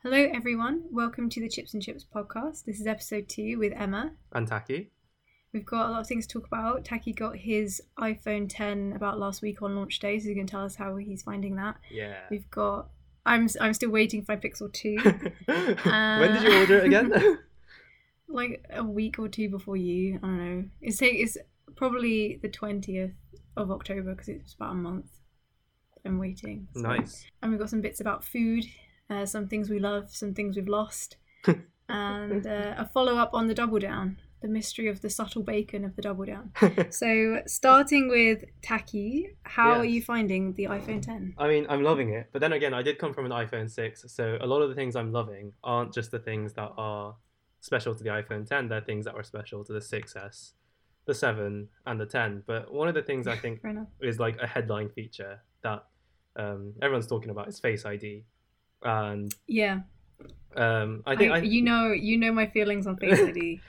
Hello, everyone. Welcome to the Chips and Chips podcast. This is episode 2 with Emma. And Taki. We've got a lot of things to talk about. Taki got his iPhone 10 about last week on launch day, so he's going to tell us how he's finding that. Yeah. We've got... I'm still waiting for my Pixel 2. When did you order it again? Like a week or two before you. I don't know. It's probably the 20th of October because it's about a month I'm waiting. So. Nice. And we've got some bits about food. Some things we love, some things we've lost, and a follow-up on the Double Down, the mystery of the subtle bacon of the Double Down. So, starting with Taki, how are you finding the iPhone 10? I mean, I'm loving it, but then again, I did come from an iPhone 6, so a lot of the things I'm loving aren't just the things that are special to the iPhone 10, they're things that were special to the 6S, the 7, and the 10. But one of the things I think is like a headline feature that everyone's talking about is Face ID. And yeah, I think you know my feelings on Face ID.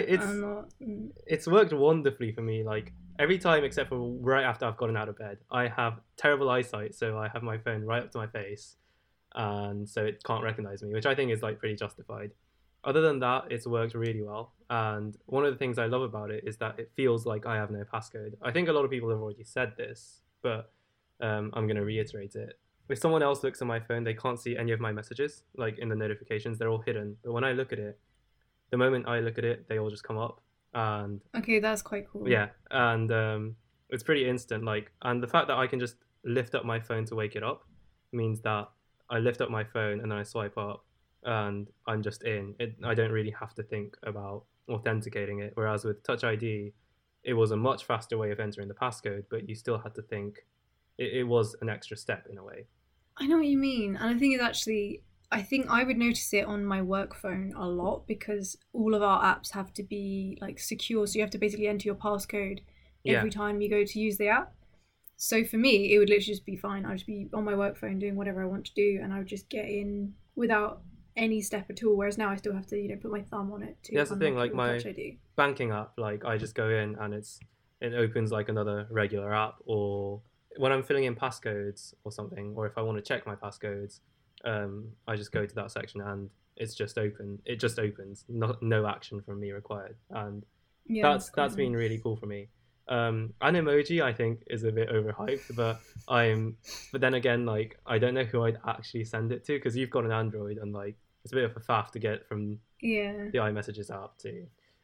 It's worked wonderfully for me. Like every time except for right after I've gotten out of bed, I have terrible eyesight, so I have my phone right up to my face, and so it can't recognize me, which I think is like pretty justified. Other than that, it's worked really well, and one of the things I love about it is that it feels like I have no passcode. I think a lot of people have already said this, but I'm going to reiterate it. If someone else looks at my phone, they can't see any of my messages, like in the notifications, they're all hidden. But when I look at it, the moment I look at it, they all just come up. And okay, that's quite cool. Yeah, and it's pretty instant. Like, and the fact that I can just lift up my phone to wake it up means that I lift up my phone and then I swipe up, and I'm just in. I don't really have to think about authenticating it. Whereas with Touch ID, it was a much faster way of entering the passcode, but you still had to think. It was an extra step in a way. I know what you mean. And the thing is, actually, I think I would notice it on my work phone a lot because all of our apps have to be like secure. So you have to basically enter your passcode every time you go to use the app. So for me, it would literally just be fine. I'd just be on my work phone doing whatever I want to do, and I would just get in without any step at all. Whereas now I still have to, put my thumb on it to. That's the thing. Like my banking app, like I just go in and it opens like another regular app, or when I'm filling in passcodes or something, or if I want to check my passcodes, I just go to that section and it's just open. It just opens. No action from me required, and that's been really cool for me. Animoji I think is a bit overhyped, but then again, like I don't know who I'd actually send it to because you've got an Android and like it's a bit of a faff to get from the iMessages app to.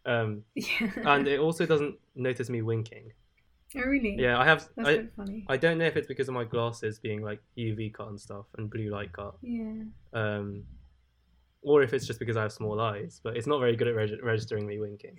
And it also doesn't notice me winking. Oh really? Yeah, That's quite funny. I don't know if it's because of my glasses being like UV cut and stuff and blue light cut. Yeah. Or if it's just because I have small eyes, but it's not very good at registering me winking.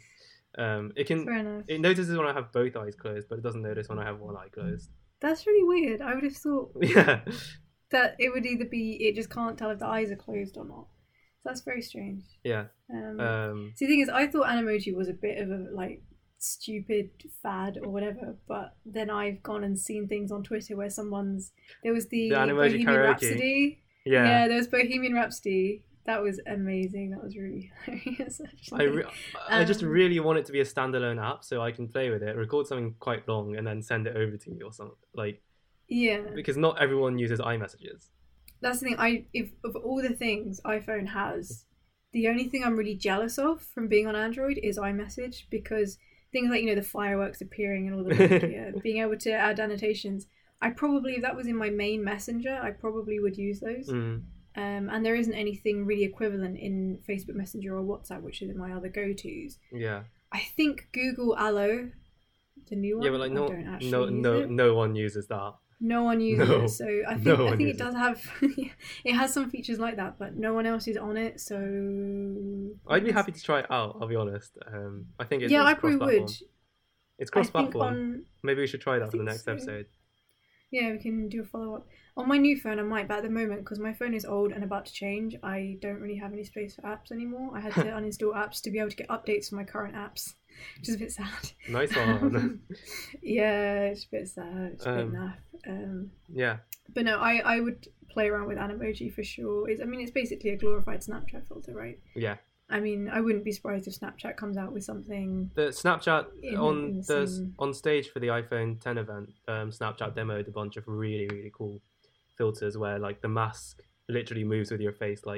It notices when I have both eyes closed, but it doesn't notice when I have one eye closed. That's really weird. I would have thought that it would either be it just can't tell if the eyes are closed or not. So that's very strange. Yeah. So the thing is, I thought Animoji was a bit of a like stupid fad or whatever, but then I've gone and seen things on Twitter where there was the Bohemian karaoke. Rhapsody. Yeah, there was Bohemian Rhapsody. That was amazing. That was really hilarious. I just really want it to be a standalone app so I can play with it, record something quite long, and then send it over to you or something. Like, yeah, because not everyone uses iMessages. That's the thing. If of all the things iPhone has, the only thing I'm really jealous of from being on Android is iMessage, because things like the fireworks appearing and all the being able to add annotations. I probably, if that was in my main messenger, I probably would use those. And there isn't anything really equivalent in Facebook Messenger or WhatsApp, which is my other go-tos. Yeah. I think Google Allo, the new one. Yeah, but like no one uses that. No one uses it, so I think it does have it has some features like that, but no one else is on it. So I'd be happy to try it out. I'll be honest. I think it's I probably would. It's cross-platform. Maybe we should try that for the next episode. Yeah, we can do a follow-up. On my new phone I might, but at the moment, because my phone is old and about to change, I don't really have any space for apps anymore. I had to uninstall apps to be able to get updates for my current apps, which is a bit sad. Nice one. Yeah, it's a bit sad. It's a bit naff. Yeah. But no, I would play around with Animoji for sure. It's basically a glorified Snapchat filter, right? Yeah. I mean, I wouldn't be surprised if Snapchat comes out with something. The Snapchat on stage for the iPhone 10 event, Snapchat demoed a bunch of really, really cool filters where like the mask literally moves with your face, like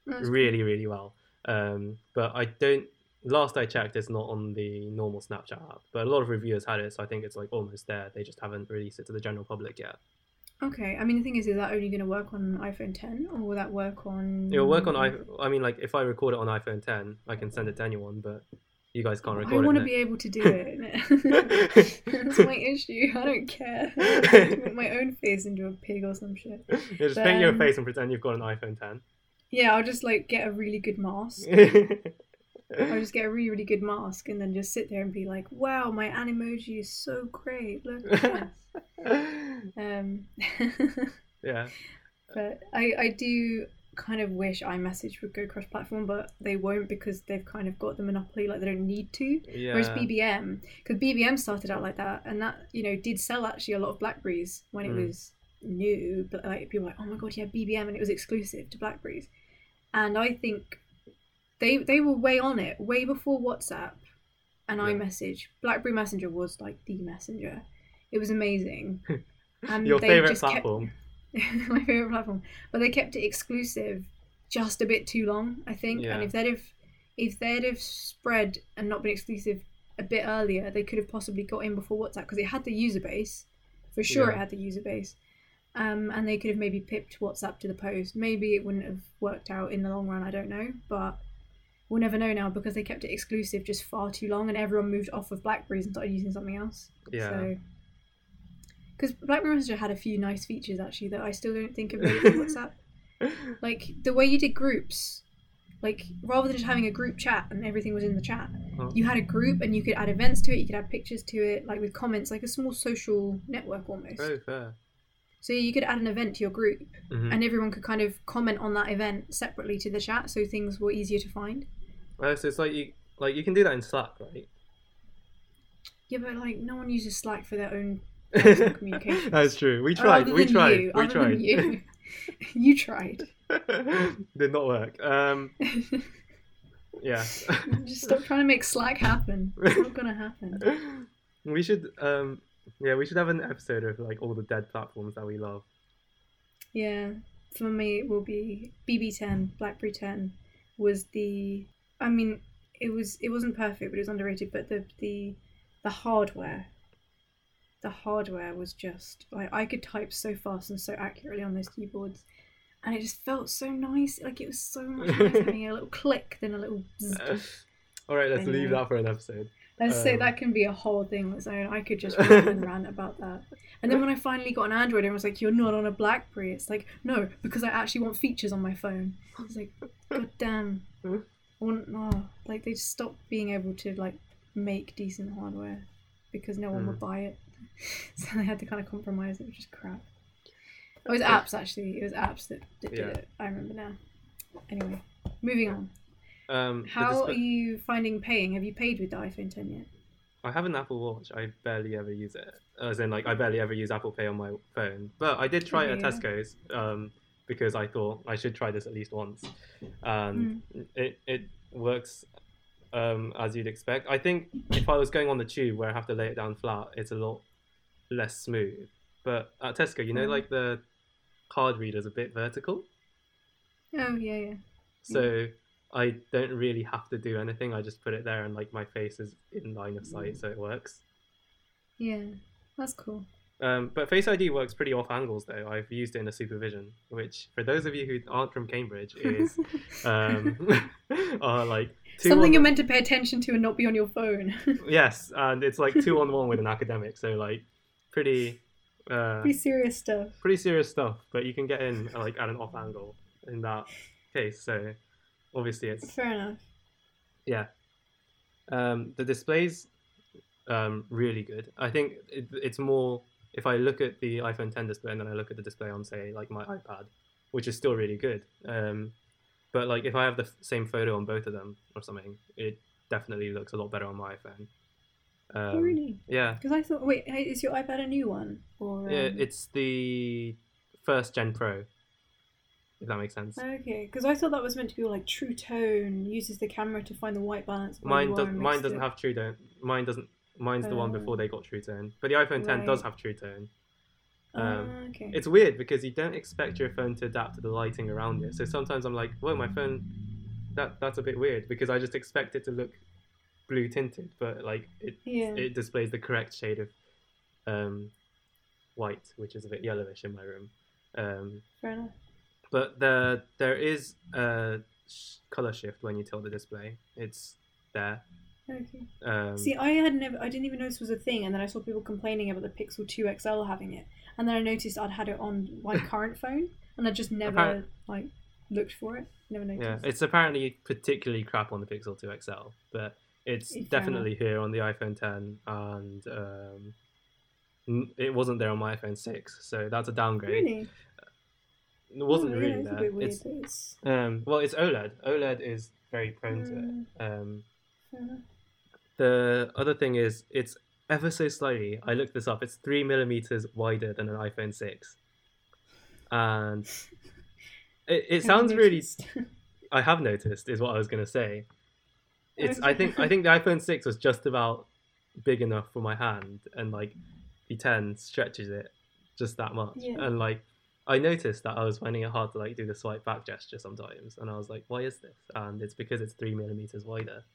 That's really, really well. But I don't. Last I checked, it's not on the normal Snapchat app. But a lot of reviewers had it, so I think it's like almost there. They just haven't released it to the general public yet. Okay, I mean the thing is that only going to work on iPhone 10, or will that work on? It'll work on I mean, like if I record it on iPhone 10, I can send it to anyone, but you guys can't record it. I want to be able to do it. That's my issue. I don't care. I put my own face into a pig or some shit. Yeah, just paint your face and pretend you've got an iPhone 10. Yeah, I'll just like get a really good mask. I'll just get a really, really good mask and then just sit there and be like, wow, my Animoji is so great. Look at this. Yeah. But I do kind of wish iMessage would go cross-platform, but they won't because they've kind of got the monopoly, like they don't need to. Yeah. Whereas BBM, because BBM started out like that, and that, you know, did sell actually a lot of Blackberries when it was new, but like people were like, oh my god, yeah, BBM, and it was exclusive to Blackberries. And I think they were way on it, way before WhatsApp and iMessage. BlackBerry Messenger was like the messenger. It was amazing. And your favourite platform. My favourite platform. But they kept it exclusive just a bit too long, I think. Yeah. And if they'd have spread and not been exclusive a bit earlier, they could have possibly got in before WhatsApp because it had the user base. For sure it had the user base. And they could have maybe pipped WhatsApp to the post. Maybe it wouldn't have worked out in the long run, I don't know. But we'll never know now because they kept it exclusive just far too long and everyone moved off of Blackberries and started using something else. Yeah. So, because BlackBerry Messenger had a few nice features actually that I still don't think have made it to WhatsApp. Like the way you did groups, like rather than just having a group chat and everything was in the chat, you had a group and you could add events to it, you could add pictures to it, like with comments, like a small social network almost. Very fair. So you could add an event to your group and everyone could kind of comment on that event separately to the chat so things were easier to find. So it's like you can do that in Slack, right? Yeah, but like no one uses Slack for their own personal communication. That's true. We tried. We tried. You tried. Did not work. Yeah. Just stop trying to make Slack happen. It's not gonna happen. We should we should have an episode of like all the dead platforms that we love. Yeah. For me it will be BB10, BlackBerry 10 was the, I mean, it wasn't perfect but it was underrated, but the hardware was just like I could type so fast and so accurately on those keyboards and it just felt so nice. Like it was so much nicer having a little click than a little all right, let's leave that for an episode. Let's say that can be a whole thing on its own. I could just rant and rant about that. And then when I finally got an Android, I was like, you're not on a BlackBerry. It's like, no, because I actually want features on my phone. I was like, god damn. Like they just stopped being able to like make decent hardware because no one would buy it. So they had to kind of compromise it, which is crap. It was apps actually. It was apps that did it. I remember now. Anyway, moving on. How are you finding paying? Have you paid with the iPhone 10 yet? I have an Apple Watch. I barely ever use it. As in, like, I barely ever use Apple Pay on my phone. But I did try it at Tesco's because I thought I should try this at least once. And it works as you'd expect. I think if I was going on the tube where I have to lay it down flat, it's a lot less smooth. But at Tesco, you know, like the card reader's a bit vertical. Oh, yeah. So I don't really have to do anything. I just put it there and like my face is in line of sight, so it works. Yeah, that's cool. But Face ID works pretty off angles though. I've used it in a supervision, which for those of you who aren't from Cambridge is are like something you're meant to pay attention to and not be on your phone. Yes, and it's like 2-on-1 with an academic, so like pretty serious stuff. Pretty serious stuff, but you can get in like at an off angle in that case. So obviously it's fair enough. Yeah. The display's really good. I think it's more if I look at the iPhone 10 display and then I look at the display on say like my iPad, which is still really good. But like if I have the same photo on both of them or something, it definitely looks a lot better on my iPhone. Oh, really? Yeah. Because I thought, wait, is your iPad a new one? Or yeah, it's the first Gen Pro. If that makes sense. Okay, because I thought that was meant to be like True Tone, uses the camera to find the white balance. Mine doesn't have True Tone. Mine's the one before they got True Tone. But the iPhone 10 does have True Tone. Okay. It's weird because you don't expect your phone to adapt to the lighting around it. So sometimes I'm like, whoa, my phone, that's a bit weird because I just expect it to look blue tinted, but like it displays the correct shade of white, which is a bit yellowish in my room. Fair enough. But there is a color shift when you tilt the display. It's there. Okay. See, I didn't even know this was a thing, and then I saw people complaining about the Pixel 2 XL having it, and then I noticed I'd had it on my current phone, and I just never looked for it. Never noticed. Yeah, it's apparently particularly crap on the Pixel 2 XL, but it's definitely here on the iPhone 10, and it wasn't there on my iPhone 6, so that's a downgrade. Really? It wasn't really it's there. A bit weird, it's well, it's OLED. OLED is very prone to it. The other thing is, it's ever so slightly. I looked this up. It's 3mm wider than an iPhone 6, and it sounds really. I have noticed, is what I was gonna say. It's. I think the iPhone 6 was just about big enough for my hand, and like the 10 stretches it just that much, and like. I noticed that I was finding it hard to like do the swipe back gesture sometimes, and I was like, "Why is this?" And it's because it's 3mm wider.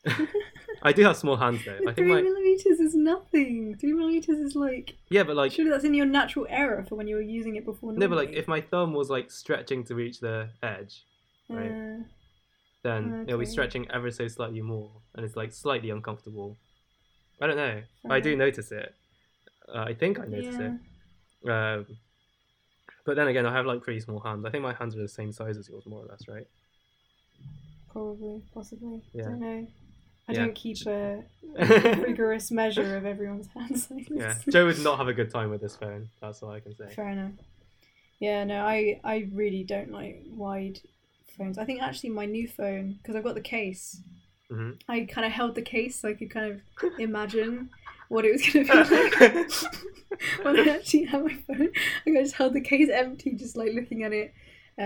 I do have small hands though. I think 3mm is nothing. 3mm is like but like surely that's in your natural error for when you were using it before. No, but like if my thumb was like stretching to reach the edge, right, then it'll be stretching ever so slightly more, and it's like slightly uncomfortable. I don't know. I do notice it. I think I notice it. But then again, I have like pretty small hands. I think my hands are the same size as yours, more or less, right? Probably, possibly. Yeah. I don't know. I don't keep a rigorous measure of everyone's hand sizes. Yeah, Joe would not have a good time with this phone. That's all I can say. Fair enough. Yeah, no, I really don't like wide phones. I think actually my new phone, because I've got the case, I kind of held the case so I could kind of imagine what it was going to be like when I actually had my phone. I just held the case empty, just like looking at it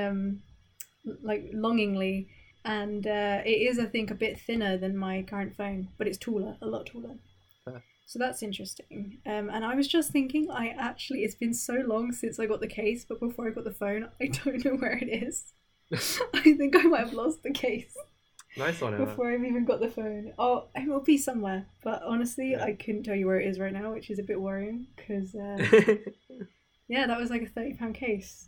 like longingly. And it is, I think, a bit thinner than my current phone, but it's taller, a lot taller. So that's interesting. And I was just thinking, it's been so long since I got the case, but before I got the phone, I don't know where it is. I think I might have lost the case. Nice one, Emma. Before I've even got the phone. Oh, it will be somewhere. But honestly, I couldn't tell you where it is right now, which is a bit worrying, because, that was like a £30 case.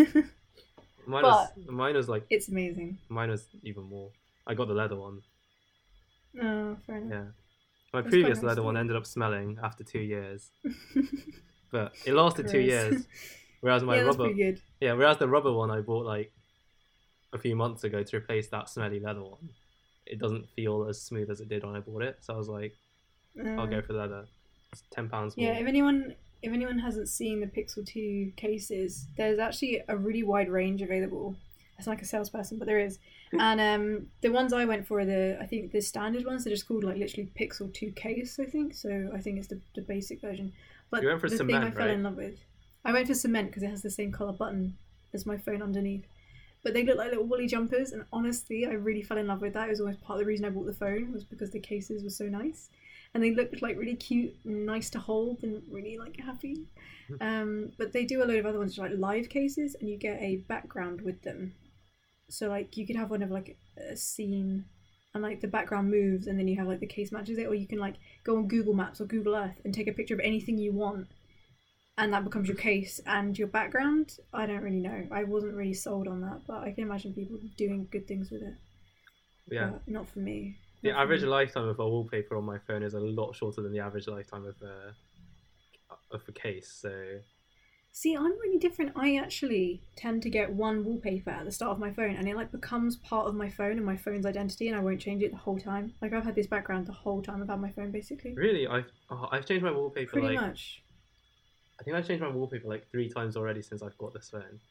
Mine was like... It's amazing. Mine was even more. I got the leather one. Oh, fair enough. Yeah. My previous leather one ended up smelling after 2 years. But it lasted 2 years. Whereas my that's pretty good. Yeah, whereas the rubber one I bought like a few months ago to replace that smelly leather one, it doesn't feel as smooth as it did when I bought it. So I was like, I'll go for leather. It's £10 more. Yeah, if anyone hasn't seen the Pixel 2 cases, there's actually a really wide range available. It's like a salesperson, but there is. And the ones I went for are I think the standard ones. They're just called like literally Pixel 2 case, I think. So I think it's the basic version. But you went for the cement, thing I fell in love with, I went for cement because it has the same colour button as my phone underneath. But they look like little woolly jumpers, and honestly, I really fell in love with that. It was almost part of the reason I bought the phone, was because the cases were so nice. And they looked like really cute and nice to hold and really like happy. But they do a load of other ones, like live cases, and you get a background with them. So like you could have one of like a scene and like the background moves, and then you have like the case matches it, or you can like go on Google Maps or Google Earth and take a picture of anything you want, and that becomes your case and your background. I don't really know. I wasn't really sold on that, but I can imagine people doing good things with it. Yeah. But not for me. The average lifetime of a wallpaper on my phone is a lot shorter than the average lifetime of a case. So, see, I'm really different. I actually tend to get one wallpaper at the start of my phone, and it like becomes part of my phone and my phone's identity, and I won't change it the whole time. Like I've had this background the whole time I've had my phone, basically. Really, I've changed my wallpaper pretty much. I think I've changed my wallpaper like 3 times already since I've got this phone.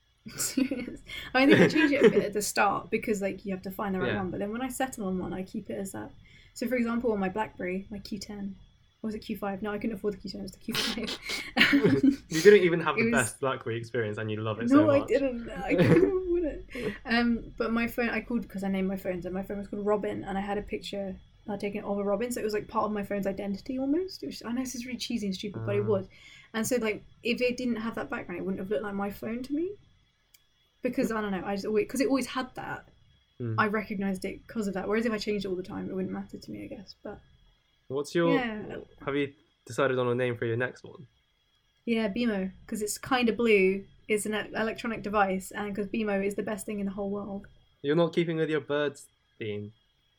I think I change it a bit at the start because like you have to find the right one, but then when I settle on one, I keep it as that. So for example, on my BlackBerry, my Q10, or was it Q5? No, I couldn't afford the Q10, it was the Q5. You didn't even have the best BlackBerry experience, and you love it so much. No, I didn't. I couldn't afford it. But my phone, I called, because I named my phone, so my phone was called Robin, and I had a picture taken of a robin, so it was like part of my phone's identity almost. I know this is really cheesy and stupid, but it was. And so like if it didn't have that background, it wouldn't have looked like my phone to me. Because I don't know, because it always had that. I recognised it because of that. Whereas if I changed it all the time, it wouldn't matter to me, I guess. But what's your? Have you decided on a name for your next one? Yeah, BeMo, because it's kind of blue. It's an electronic device, and because BeMo is the best thing in the whole world. You're not keeping with your birds theme.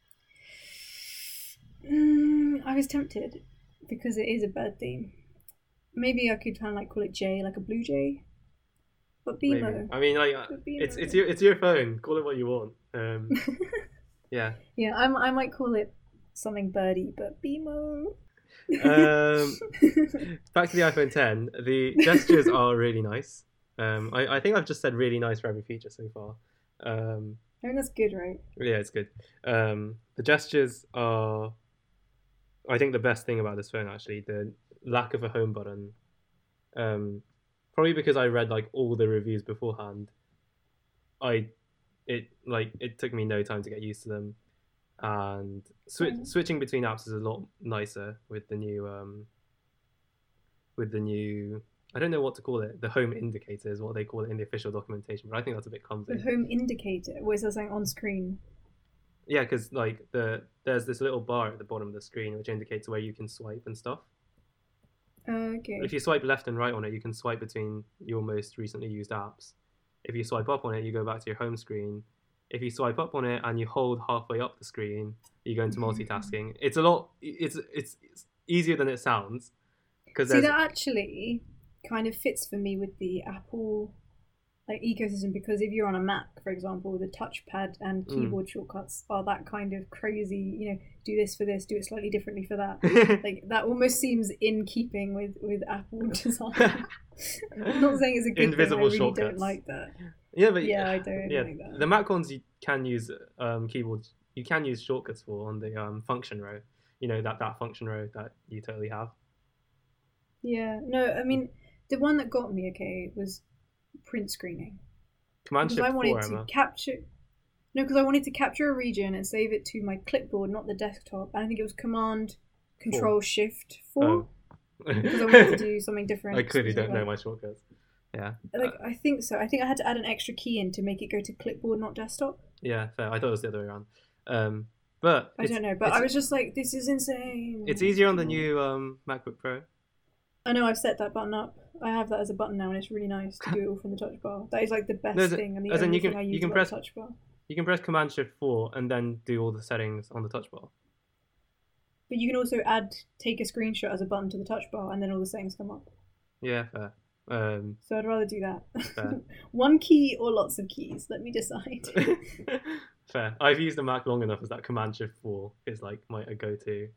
I was tempted because it is a bird theme. Maybe I could kind of like call it Jay, like a blue jay. But BeMo. Maybe. I mean, like it's your phone. Call it what you want. Yeah. Yeah, I might call it something birdie, but BeMo. Back to the iPhone 10. The gestures are really nice. I think I've just said really nice for every feature so far. I mean, that's good, right? Yeah, it's good. The gestures are, I think, the best thing about this phone, actually. The lack of a home button. Probably because I read like all the reviews beforehand. It took me no time to get used to them, and switching between apps is a lot nicer with the new I don't know what to call it. The home indicator is what they call it in the official documentation, but I think that's a bit clumsy. The home indicator? What is that saying on screen? Yeah, because like there's this little bar at the bottom of the screen which indicates where you can swipe and stuff. Okay. If you swipe left and right on it, you can swipe between your most recently used apps. If you swipe up on it, you go back to your home screen. If you swipe up on it and you hold halfway up the screen, you go into multitasking. It's a lot. It's easier than it sounds. See, that actually kind of fits for me with the Apple like ecosystem, because if you're on a Mac, for example, the touchpad and keyboard shortcuts are that kind of crazy, you know, do this for this, do it slightly differently for that. Like that almost seems in keeping with Apple design. I'm not saying it's a good invisible thing. I really shortcuts. don't like that. Yeah, but I don't like that. The Mac ones you can use keyboards. You can use shortcuts for on the function row. You know that function row that you totally have. Yeah, no, I mean the one that got me was print screening. Command Shift 4, I wanted to capture. No, because I wanted to capture a region and save it to my clipboard, not the desktop. And I think it was Command Control Shift 4. Oh. Because I wanted to do something different. I clearly don't know my shortcuts. Yeah. Like I think so. I think I had to add an extra key in to make it go to clipboard, not desktop. Yeah, fair. I thought it was the other way around. But I don't know. But I was just like, this is insane. It's easier on the new MacBook Pro. I know, I've set that button up. I have that as a button now, and it's really nice to do it all from the touch bar. That is like the best thing, and the only thing I use on the touch bar. You can press Command Shift 4 and then do all the settings on the touch bar. But you can also take a screenshot as a button to the touch bar, and then all the settings come up. Yeah, fair. So I'd rather do that. Fair. One key or lots of keys? Let me decide. Fair. I've used the Mac long enough as that Command Shift 4 is like my go-to.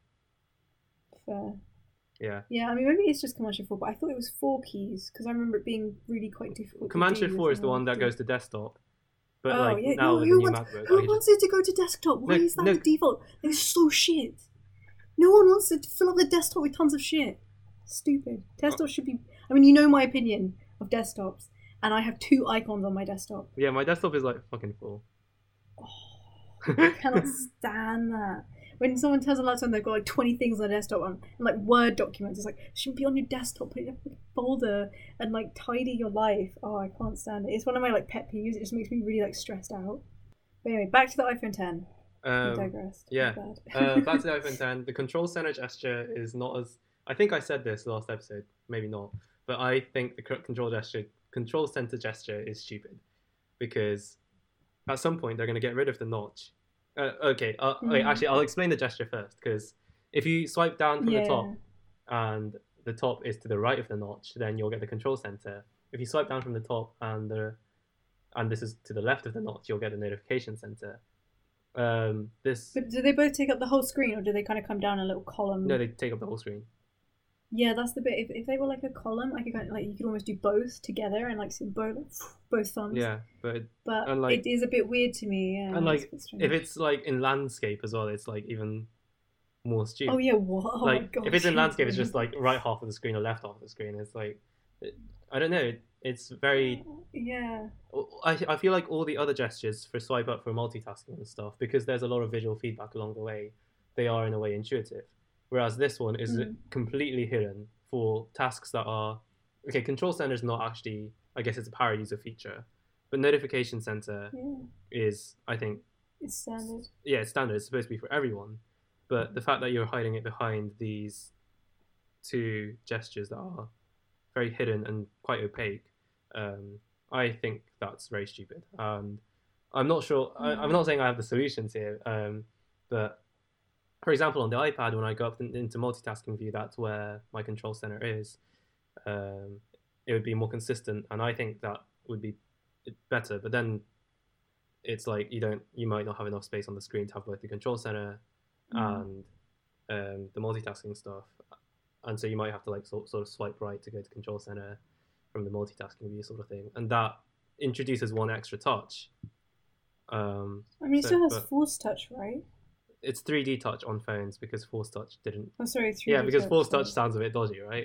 Fair. Yeah. Yeah, I mean, maybe it's just Command Shift 4, but I thought it was 4 keys because I remember it being really quite difficult. Command Shift 4 is the one that goes to desktop. But yeah. now with the new MacBook, who wants it to go to desktop? Why is that the default? It's so shit. No one wants to fill up the desktop with tons of shit. Stupid. Desktop should be. I mean, you know my opinion of desktops, and I have 2 icons on my desktop. Yeah, my desktop is like fucking full. I cannot stand that. When someone tells a laptop and they've got like 20 things on their desktop and like Word documents, it's like, it shouldn't be on your desktop. Put it in a folder and like tidy your life. Oh, I can't stand it. It's one of my like pet peeves. It just makes me really like stressed out. But anyway, back to the iPhone 10. I digressed. Yeah. Back to the iPhone 10. The control center gesture is not as. I think I said this last episode. Maybe not. But I think the control center gesture is stupid because at some point they're going to get rid of the notch. Okay, wait, actually, I'll explain the gesture first, because if you swipe down from the top, and the top is to the right of the notch, then you'll get the control center. If you swipe down from the top, and this is to the left of the notch, you'll get the notification center. But do they both take up the whole screen, or do they kind of come down a little column? No, they take up the whole screen. Yeah, that's the bit. If they were like a column, I could kind of, like you could almost do both together and like see both thumbs. Yeah, but it is a bit weird to me. Yeah, and like if it's like in landscape as well, it's like even more stupid. Oh yeah, what? Oh like my God, if it's in landscape, it's just like right half of the screen or left half of the screen. It's like I don't know. It's very. Yeah. I feel like all the other gestures for swipe up for multitasking and stuff, because there's a lot of visual feedback along the way, they are in a way intuitive. Whereas this one is completely hidden for tasks that are okay. Control center is not actually, I guess it's a power user feature, but notification center is, I think, it's standard. Yeah, it's standard. It's supposed to be for everyone, but the fact that you're hiding it behind these two gestures that are very hidden and quite opaque, I think that's very stupid. And I'm not sure. I'm not saying I have the solutions here, but for example, on the iPad, when I go up into multitasking view, that's where my control center is. It would be more consistent, and I think that would be better. But then it's like you might not have enough space on the screen to have both the control center and the multitasking stuff, and so you might have to like sort of swipe right to go to control center from the multitasking view, sort of thing, and that introduces one extra touch. I mean, it still has Force Touch, right? It's 3D touch on phones because Force Touch didn't. Oh, sorry, 3D. Yeah, because Force Touch sounds a bit dodgy, right?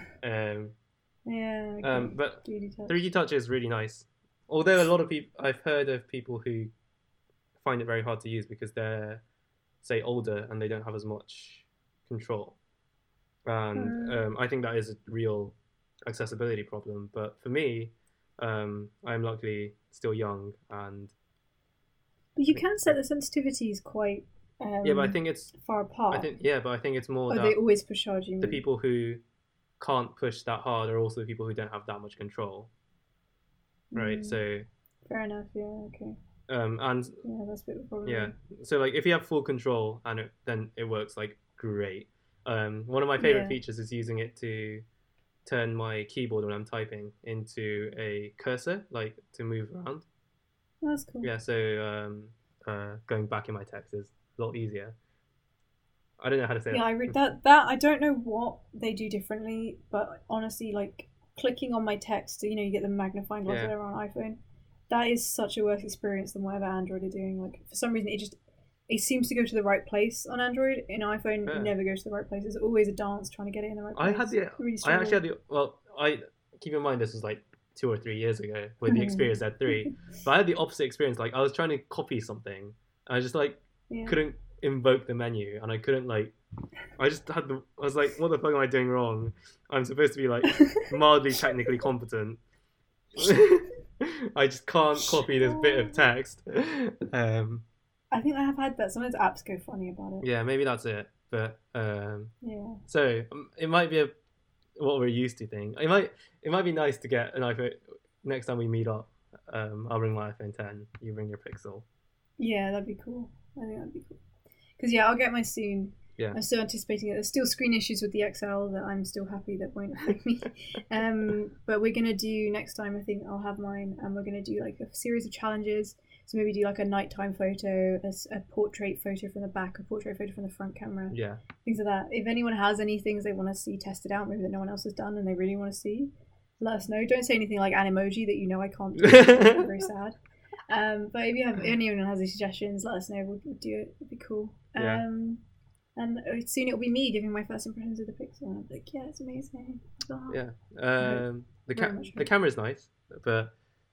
Yeah. Okay. But 3D touch is really nice. Although a lot of people, I've heard of people who find it very hard to use because they're, say, older and they don't have as much control. And I think that is a real accessibility problem. But for me, I'm luckily still young and. But you can set the sensitivities quite. Yeah, but I think it's far apart. But I think it's more that they always push hard. You mean? The people who can't push that hard are also the people who don't have that much control, right? So fair enough. Yeah. Okay. And yeah, that's a bit of a problem. Yeah. So like, if you have full control then it works like great. One of my favorite features is using it to turn my keyboard when I'm typing into a cursor, like to move around. That's cool. Yeah. So going back in my text is a lot easier. I don't know how to say that. Yeah, I read that. I don't know what they do differently, but honestly, like clicking on my text, you get the magnifying glass there on iPhone. That is such a worse experience than whatever Android are doing. Like for some reason, it seems to go to the right place on Android. In iPhone, it never goes to the right place. There's always a dance trying to get it in the right place. I keep in mind this was like 2 or 3 years ago with the Xperia Z3, but I had the opposite experience. Like I was trying to copy something, and I just like couldn't invoke the menu, and I couldn't like. I was like, what the fuck am I doing wrong? I'm supposed to be like mildly technically competent. I just can't copy this bit of text. I think I have had that. Sometimes apps go funny about it. Yeah, maybe that's it. But so it might be what we're used to thing. It might be nice to get an iPhone next time we meet up. I'll bring my iPhone 10. You bring your Pixel. Yeah, that'd be cool. I think that'd be cool. Because I'll get mine soon. Yeah. I'm still anticipating it. There's still screen issues with the XL that I'm still happy that won't affect me. But we're gonna do next time. I think I'll have mine, and we're gonna do like a series of challenges. So maybe do like a nighttime photo, a portrait photo from the back, a portrait photo from the front camera. Yeah. Things like that. If anyone has any things they want to see tested out, maybe that no one else has done, and they really want to see, let us know. Don't say anything like Animoji that I can't do. I'm very sad. But if anyone has any suggestions, let us know. We'll do it. It'd be cool. Yeah. And soon it'll be me giving my first impressions of the Pixel. And I'm like, yeah, it's amazing. Yeah. The camera's nice, but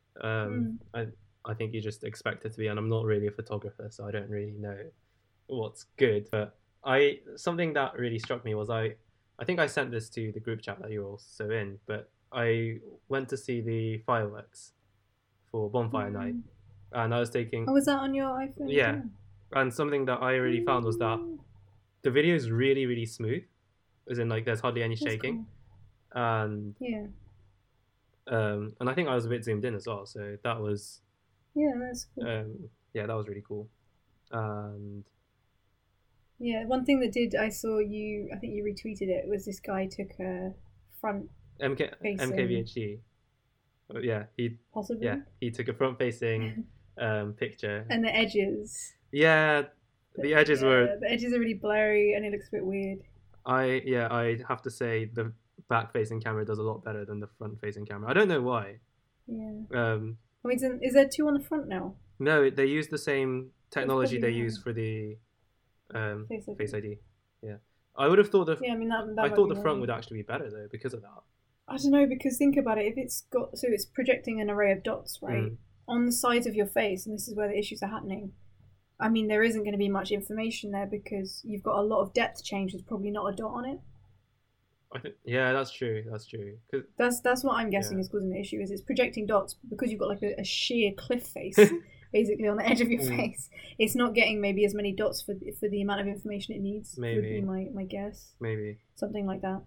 I think you just expect it to be, and I'm not really a photographer, so I don't really know what's good. But something that really struck me was I think I sent this to the group chat that you're also in, but I went to see the fireworks for Bonfire Night, and I was taking. Oh, was that on your iPhone? Yeah, and something that I really found was that the video is really, really smooth, as in like there's hardly any shaking, cool. And and I think I was a bit zoomed in as well, so that was. Yeah, that's cool. That was really cool. And one thing that I saw you, I think you retweeted it, was this guy took a front MKBHD. Yeah, he took a front facing picture. And the edges. Yeah, the edges were. The edges are really blurry, and it looks a bit weird. I have to say the back facing camera does a lot better than the front facing camera. I don't know why. Yeah. I mean, is there two on the front now? No, they use the same technology they use for the Face ID. Yeah, I would have thought I thought the front would actually be better though because of that. I don't know, because think about it. If it's projecting an array of dots, right, on the sides of your face, and this is where the issues are happening. I mean, there isn't going to be much information there because you've got a lot of depth change. There's probably not a dot on it. Yeah, that's true. That's true. That's what I'm guessing is causing the issue. Is it's projecting dots because you've got like a sheer cliff face basically on the edge of your face. It's not getting maybe as many dots for the amount of information it needs. Maybe. Would be my guess. Maybe something like that.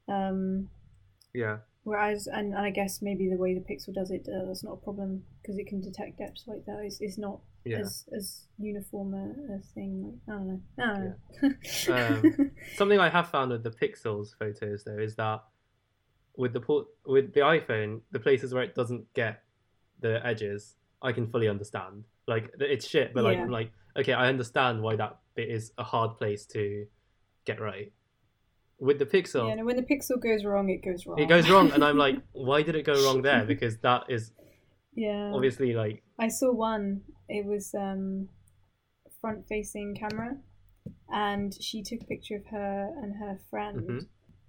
Yeah. Whereas, and I guess maybe the way the Pixel does it, that's not a problem because it can detect depths like that. It's not as uniform a thing. Like, I don't know. Something I have found with the Pixels photos though is that with the iPhone, the places where it doesn't get the edges, I can fully understand. Like it's shit, but like okay, I understand why that bit is a hard place to get right. With the Pixel, no, when the Pixel goes wrong, it goes wrong. It goes wrong, and I'm like, why did it go wrong there? Because that is obviously like. I saw one. It was front-facing camera, and she took a picture of her and her friend,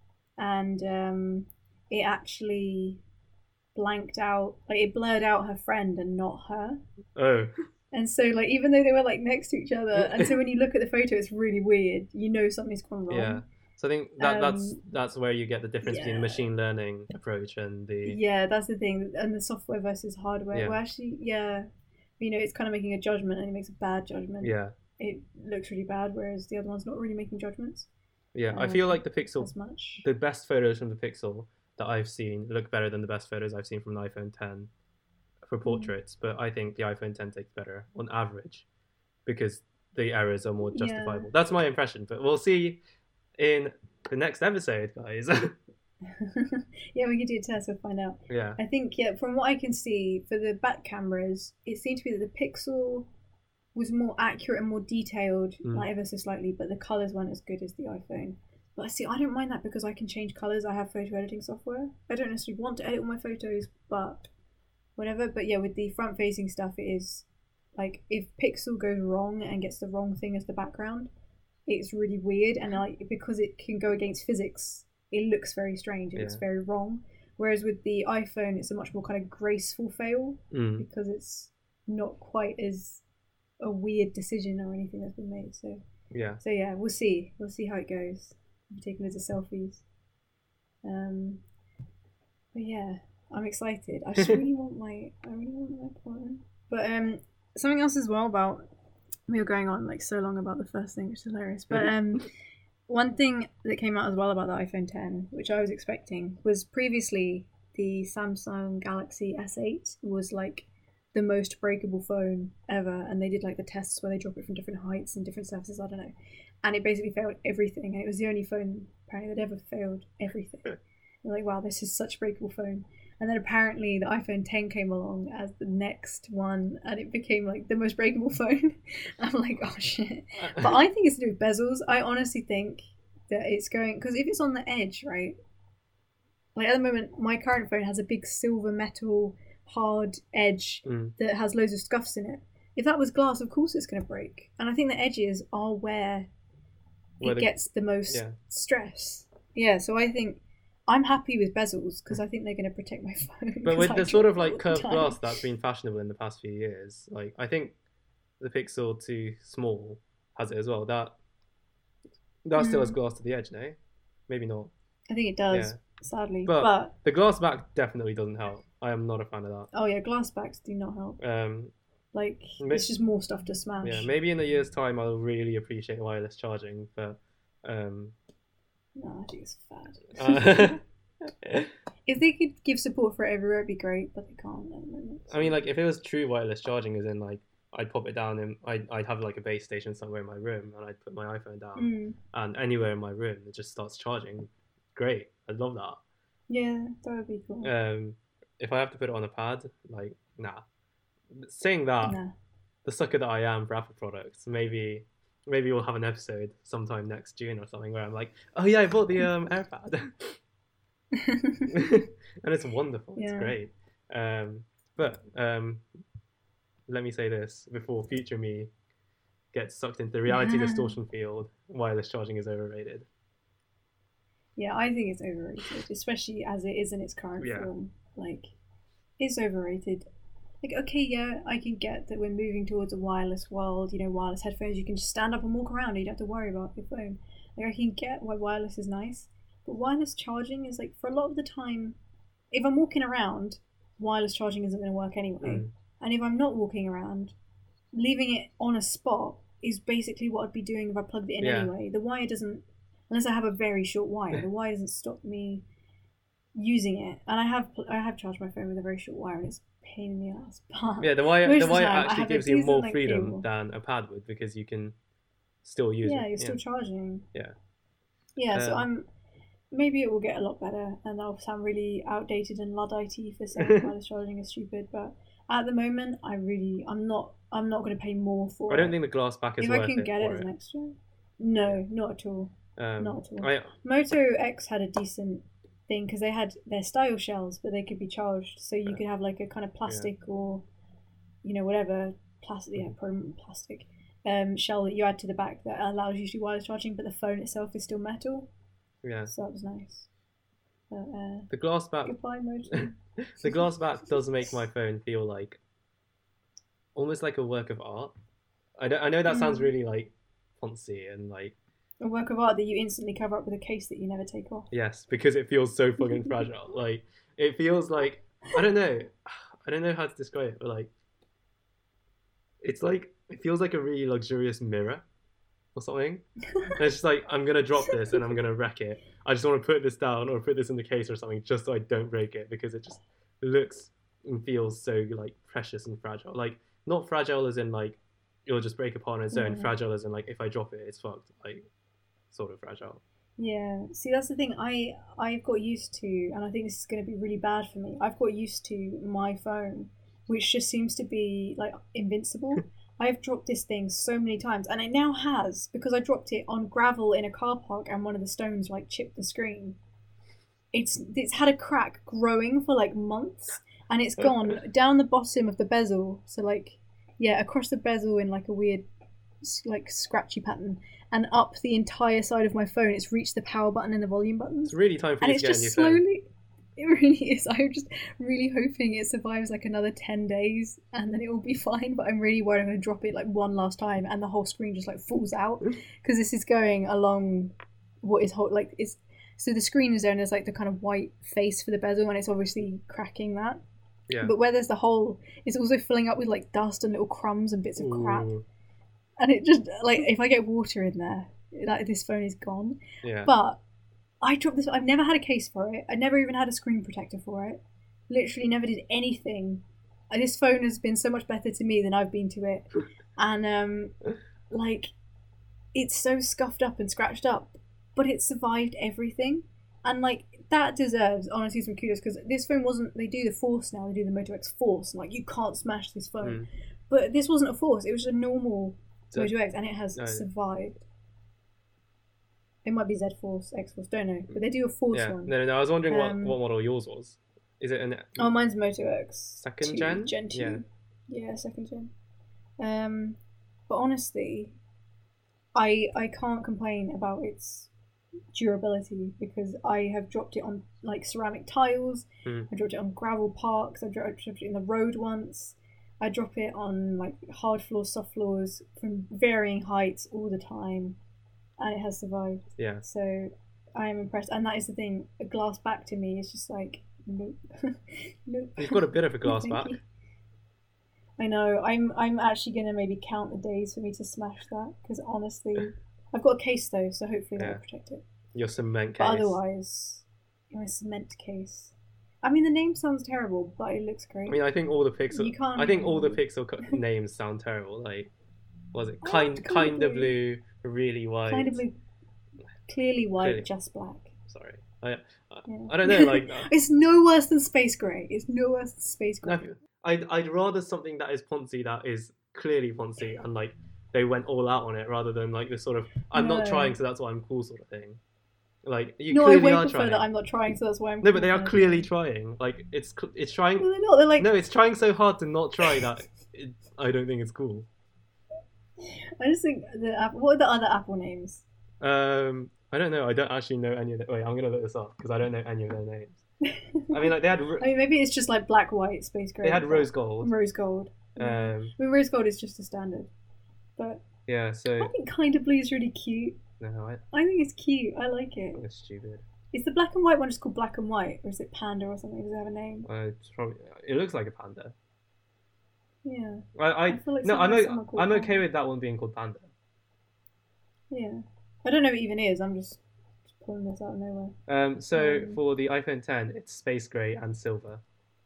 and it actually blanked out, like it blurred out her friend and not her. Oh. And so, like, even though they were like next to each other, and so when you look at the photo, it's really weird. You know something's gone wrong. Yeah. So I think that's where you get the difference between the machine learning approach and the. Yeah, that's the thing, and the software versus hardware. Yeah. Well, actually, it's kind of making a judgment, and it makes a bad judgment. Yeah. It looks really bad, whereas the other one's not really making judgments. Yeah, I feel like the Pixel, the best photos from the Pixel that I've seen look better than the best photos I've seen from the iPhone 10 for portraits, but I think the iPhone 10 takes better on average because the errors are more justifiable. That's my impression, but we'll see in the next episode, guys. Yeah, we can do a test, we'll find out. Yeah. I think, from what I can see, for the back cameras, it seemed to be that the Pixel was more accurate and more detailed, like ever so slightly, but the colours weren't as good as the iPhone. But see, I don't mind that because I can change colours. I have photo editing software. I don't necessarily want to edit all my photos, but whatever. But yeah, with the front-facing stuff, it is like if Pixel goes wrong and gets the wrong thing as the background, it's really weird, and like because it can go against physics, it looks very strange. It looks very wrong. Whereas with the iPhone, it's a much more kind of graceful fail because it's not quite as a weird decision or anything that's been made. So yeah, we'll see how it goes. I'm taking loads of selfies. But yeah, I'm excited. I just really want my phone. But something else as well about, we were going on like so long about the first thing, which is hilarious. But one thing that came out as well about the iPhone 10, which I was expecting, was previously the Samsung Galaxy S8 was like the most breakable phone ever, and they did like the tests where they drop it from different heights and different surfaces, I don't know, and it basically failed everything, and it was the only phone apparently that ever failed everything. They're like, wow, this is such a breakable phone. And then apparently the iPhone 10 came along as the next one, and it became like the most breakable phone. I'm like, oh shit. But I think it's to do with bezels. I honestly think that it's going, because if it's on the edge, right, like at the moment my current phone has a big silver metal hard edge that has loads of scuffs in it. If that was glass, of course it's going to break. And I think the edges are where it gets the most stress. Yeah, so I think I'm happy with bezels because I think they're going to protect my phone. But with the sort of like curved glass that's been fashionable in the past few years, like I think the Pixel 2 Small has it as well. That still has glass to the edge, no? Maybe not. I think it does, sadly. But the glass back definitely doesn't help. I am not a fan of that. Oh yeah, glass backs do not help. Like it's just more stuff to smash. Yeah, maybe in a year's time I'll really appreciate wireless charging, but no, I think it's fad. If they could give support for it everywhere, it'd be great, but they can't at the moment. I mean, like if it was true wireless charging, as in like I'd pop it down and I'd have like a base station somewhere in my room, and I'd put my iPhone down, and anywhere in my room it just starts charging. Great, I'd love that. Yeah, that would be cool. If I have to put it on a pad, like nah. Saying that, the sucker that I am for Apple products, maybe we'll have an episode sometime next June or something where I'm like, oh yeah, I bought the AirPad. And it's wonderful. It's great. But let me say this before future me gets sucked into the reality distortion field: wireless charging is overrated. Yeah, I think it's overrated, especially as it is in its current form. Like, it's overrated. Like, okay, yeah, I can get that we're moving towards a wireless world, wireless headphones, you can just stand up and walk around and you don't have to worry about your phone. Like, I can get why wireless is nice, But wireless charging is like, for a lot of the time, if I'm walking around, wireless charging isn't going to work anyway. And if I'm not walking around, leaving it on a spot is basically what I'd be doing if I plugged it in anyway. The wire doesn't, unless I have a very short wire, the wire doesn't stop me using it. And I have charged my phone with a very short wire, and it's a pain in the ass. But yeah, the wire actually gives you more freedom than a pad would, because you can still use it. Yeah, you're still charging. Yeah. Yeah, so maybe it will get a lot better, and I'll sound really outdated and Luddite for saying wireless charging is stupid, but at the moment, I'm not going to pay more for it. I don't think the glass back is worth it. If I can get it as an extra. No, not at all. Not at all. I, Moto X had a decent thing because they had their style shells, but they could be charged, so you could have like a kind of plastic or, whatever plastic, plastic shell that you add to the back that allows you to do wireless charging, but the phone itself is still metal. Yeah. So that was nice. But, the glass back. Goodbye, Moto. The glass back does make my phone feel like almost like a work of art. I know that sounds really like fancy and like a work of art that you instantly cover up with a case that you never take off. Yes, because it feels so fucking fragile. Like it feels like I don't know how to describe it, but like it's like it feels like a really luxurious mirror or something. And it's just like, I'm gonna drop this and I'm gonna wreck it. I just want to put this down or put this in the case or something just so I don't break it, because it just looks and feels so like precious and fragile. Like not fragile as in like it'll just break apart on its own. Fragile as in like if I drop it, it's fucked. Like sort of fragile. Yeah. See, that's the thing. I've got used to, and I think this is going to be really bad for me. I've got used to my phone, which just seems to be like invincible. I've dropped this thing so many times, and it now has, because I dropped it on gravel in a car park and one of the stones like chipped the screen. It's had a crack growing for like months, and it's gone down the bottom of the bezel, so like across the bezel in like a weird like scratchy pattern, and up the entire side of my phone. It's reached the power button and the volume buttons. It's really time for you to get a new phone. It really is. I'm just really hoping it survives like another 10 days and then it will be fine. But I'm really worried I'm going to drop it like one last time and the whole screen just like falls out, because this is going along what is like it's. So the screen is there and there's like the kind of white face for the bezel, and it's obviously cracking that. Yeah. But where there's the hole, it's also filling up with like dust and little crumbs and bits of crap. And it just like, if I get water in there, like this phone is gone. Yeah. But I dropped this. I've never had a case for it. I never even had a screen protector for it. Literally never did anything. This phone has been so much better to me than I've been to it. And like, it's so scuffed up and scratched up, but it survived everything. And like, that deserves honestly some kudos, because this phone wasn't. They do the Force now. They do the Moto X Force. And, like, you can't smash this phone. But this wasn't a Force. It was a normal Moto X, and it has survived. It might be Z Force, X Force, don't know. But they do a Force one. No. I was wondering what model yours was. Is it an... Oh, mine's Moto X. Second gen? Gen 2. Yeah, second gen. But honestly, I can't complain about its durability, because I have dropped it on like ceramic tiles. I dropped it on gravel parks. I dropped it in the road once. I drop it on like hard floors, soft floors from varying heights all the time. And it has survived. Yeah. So I am impressed. And that is the thing. A glass back to me is just like, nope. Nope. You've got a bit of a glass back. I know. I'm actually going to maybe count the days for me to smash that. Because honestly, I've got a case though. So hopefully that'll protect it. Your cement case. But otherwise, my cement case. I mean, the name sounds terrible, but it looks great. I mean, I think all the Pixel names sound terrible. Like, what was it? Kind of blue, really white. Kind of blue, clearly white, just black. Sorry, I don't know. Like, it's no worse than space grey. It's no worse than space grey. No, I'd rather something that is poncy, that is clearly poncy, and like they went all out on it, rather than like this sort of I'm not trying, so that's why I'm cool sort of thing. Like, you clearly are trying. That I'm not trying, so that's why I'm. No, but they are clearly trying. Like, it's trying. No, they're not. They're like. No, it's trying so hard to not try that. I don't think it's cool. I just think what are the other Apple names? I don't know. I don't actually know any of them. Wait, I'm gonna look this up because I don't know any of their names. I mean, like they had. I mean, maybe it's just like black, white, space grey. They had rose gold. Rose gold. I mean, rose gold is just a standard, but. Yeah. So. I think Kind of Blue is really cute. No, I think it's cute. I like it. It's stupid. Is the black and white one just called black and white, or is it panda or something? Does it have a name? It's probably, it looks like a panda. Yeah. I feel like no, someone called I'm okay Panda. with that one being called panda. Yeah. I don't know what it even is. I'm just pulling this out of nowhere. So for the iPhone 10, it's space gray and silver.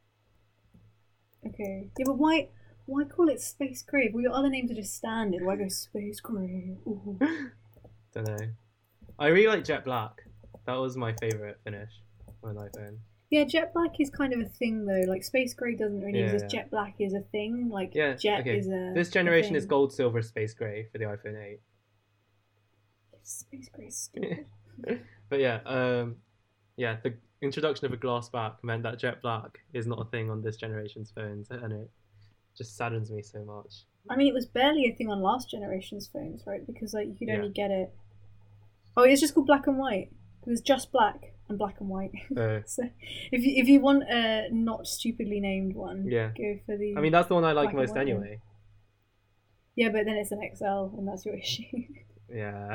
Okay. Yeah, but why call it space gray? Well, your other names are just standard. Why go space gray? Ooh. Don't know. I really like jet black. That was my favorite finish on an iPhone. Yeah, jet black is kind of a thing though. Like space gray doesn't really exist. Yeah. Jet black is a thing. Like Yeah, jet okay. is a. This generation a is thing. gold, silver, space gray for the iPhone 8. Space gray is stupid. But yeah, the introduction of a glass back meant that jet black is not a thing on this generation's phones, and it just saddens me so much. I mean, it was barely a thing on last generation's phones, right? Because like you could only Yeah. get it. Oh, it's just called black and white. It was just black and black and white. So if you want a not stupidly named one, Yeah. go for the. I mean, that's the one I like black and most white one. anyway. Yeah, but then it's an XL, and that's your issue. Yeah.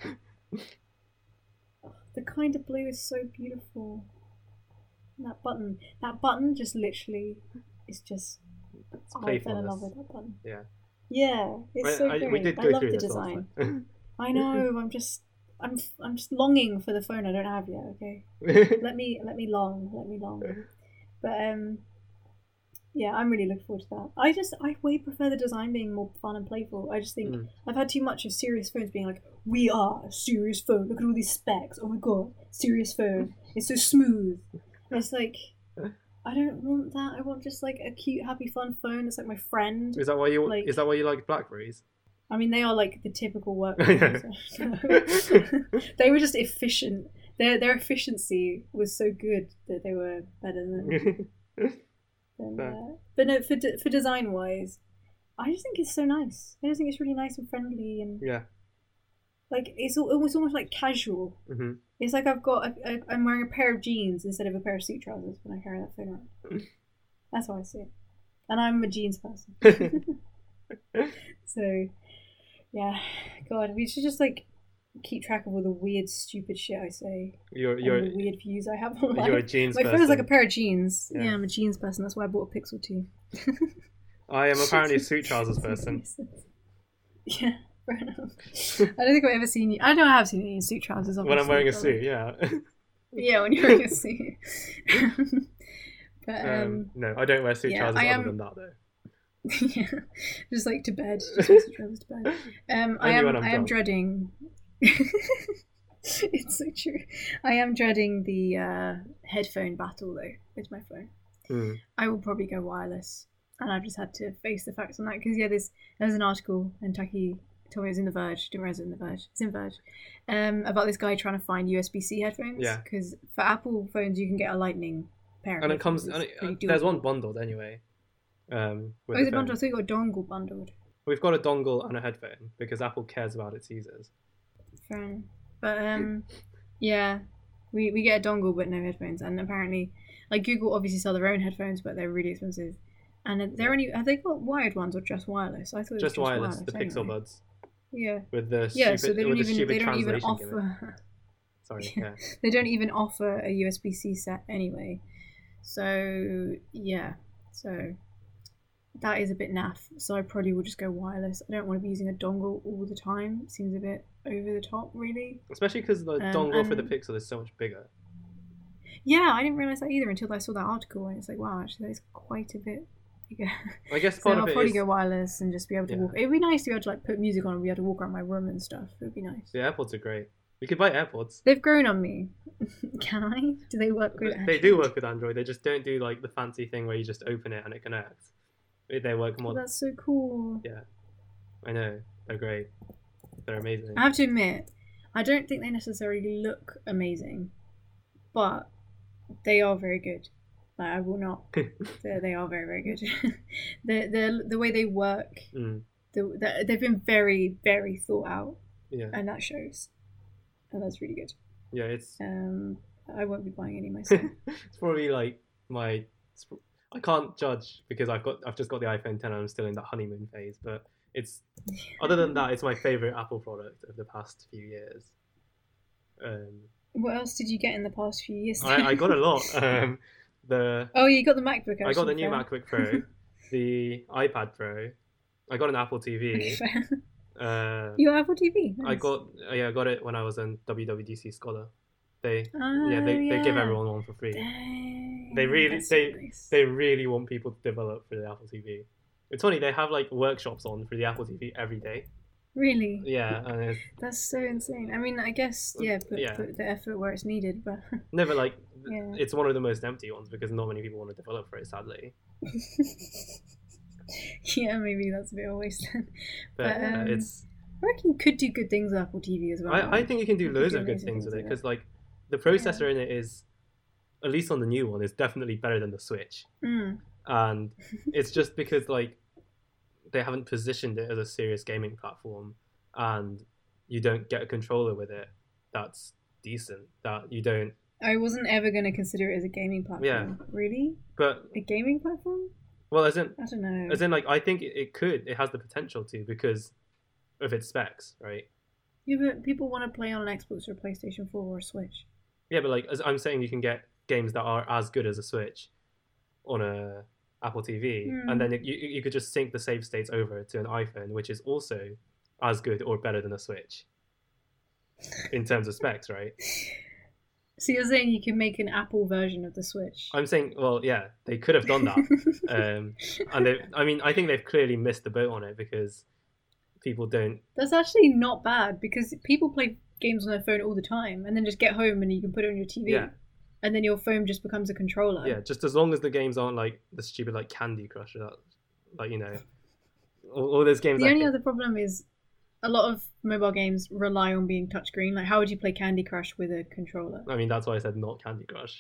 The kind of blue is so beautiful. And that button just literally is just. It's I fell in playfulness. love with that button. Yeah. Yeah, it's so great. We did I go love through the this last design. time. I know. I'm just longing for the phone I don't have yet. Okay, let me long. But yeah, I'm really looking forward to that. I way prefer the design being more fun and playful. I just think I've had too much of serious phones being like, we are a serious phone. Look at all these specs. Oh my god, serious phone. It's so smooth. It's like. I don't want that. I want just like a cute, happy, fun phone that's like my friend. Is that why you like Blackberries? I mean, they are like the typical work. Yeah. They were just efficient. Their efficiency was so good that they were better than. But no, for design wise, I just think it's so nice. I just think it's really nice and friendly and Yeah. like it was almost like casual. Mm-hmm. It's like I'm wearing a pair of jeans instead of a pair of suit trousers when I carry that phone around. That's how I see it, and I'm a jeans person. So, yeah, God, we should just like keep track of all the weird, stupid shit I say. You're the weird views I have on life. You're a jeans My person. phone is like a pair of jeans. Yeah. Yeah, I'm a jeans person. That's why I bought a Pixel 2. I am apparently a suit trousers person. Yeah. Fair enough. I don't think I've ever seen you. I don't have seen you in suit trousers. When I'm wearing a suit, like, yeah. Yeah, when you're wearing a suit. But no, I don't wear suit trousers other than that though. Yeah, just like to bed. Just wear suit trousers to bed. I am dreading. It's so true. I am dreading the headphone battle though with my phone. I will probably go wireless, and I've just had to face the facts on that because there's an article and Taki told me it was in The Verge. Didn't realize it was in The Verge. It's in Verge. About this guy trying to find USB-C headphones. Yeah. Because for Apple phones, you can get a Lightning pair. And it comes. There's one bundled anyway. Is it bundled? I thought you got a dongle bundled. We've got a dongle and a headphone because Apple cares about its users. Fair enough. But yeah, we get a dongle but no headphones, and apparently, like Google obviously sell their own headphones, but they're really expensive. And they're only have they got wired ones or just wireless? I thought it was just wireless. The anyway. Pixel Buds. Yeah. With the so they don't even offer. Sorry. Yeah. They don't even offer a USB-C set anyway. So yeah. So that is a bit naff. So I probably will just go wireless. I don't want to be using a dongle all the time. It seems a bit over the top, really. Especially because the dongle for the Pixel is so much bigger. Yeah, I didn't realise that either until I saw that article, and it's like, wow, actually, that's quite a bit bigger. I guess so I'll probably go wireless and just be able to walk. It'd be nice to be able to like put music on and be able to walk around my room and stuff. It would be nice. The AirPods are great. You could buy AirPods. They've grown on me. Can I? Do they work with Android? They do work with Android. They just don't do like the fancy thing where you just open it and it connects. They work more. That's so cool. Yeah, I know. They're great. They're amazing. I have to admit, I don't think they necessarily look amazing, but they are very good. Like, I will not. They are very, very good. the way they work, they've been very, very thought out. Yeah, and that shows, and that's really good. Yeah, it's. I won't be buying any myself. It's probably like my. I can't judge because I've just got the iPhone 10 and I'm still in that honeymoon phase. But it's other than that, it's my favorite Apple product of the past few years. What else did you get in the past few years? I got a lot. You got the MacBook. Actually, I got the new MacBook Pro, the iPad Pro. I got an Apple TV. Your Apple TV. Nice. I got it when I was in WWDC Scholar. They give everyone one for free. Dang, they nice. really want people to develop for the Apple TV. It's funny, they have like workshops on for the Apple TV every day. Really? Yeah, and that's so insane. I mean, I guess put the effort where it's needed, but no, but like it's one of the most empty ones because not many people want to develop for it, sadly. Yeah, maybe that's a bit of a waste then. But I reckon you could do good things with Apple TV as well. I think you can do loads of good things with it because like the processor in it is, at least on the new one, is definitely better than the Switch. And it's just because like they haven't positioned it as a serious gaming platform, and you don't get a controller with it that's decent. That you don't. I wasn't ever going to consider it as a gaming platform. Yeah. Really? But a gaming platform? Well, as in, I don't know. As in, like, I think it has the potential to because of its specs, right? Yeah, but people want to play on an Xbox or a PlayStation 4 or a Switch. Yeah, but like, as I'm saying, you can get games that are as good as a Switch on a Apple TV, and then you could just sync the save states over to an iPhone, which is also as good or better than a Switch in terms of specs, right? So you're saying you can make an Apple version of the Switch? I'm saying, well, yeah, they could have done that. And I think they've clearly missed the boat on it because people don't... That's actually not bad because people play games on their phone all the time and then just get home and you can put it on your TV. Yeah. And then your phone just becomes a controller. Yeah, just as long as the games aren't like the stupid like Candy Crush or that, like, you know, all those games. The only other problem is a lot of mobile games rely on being touchscreen. Like, how would you play Candy Crush with a controller? I mean, that's why I said not Candy Crush.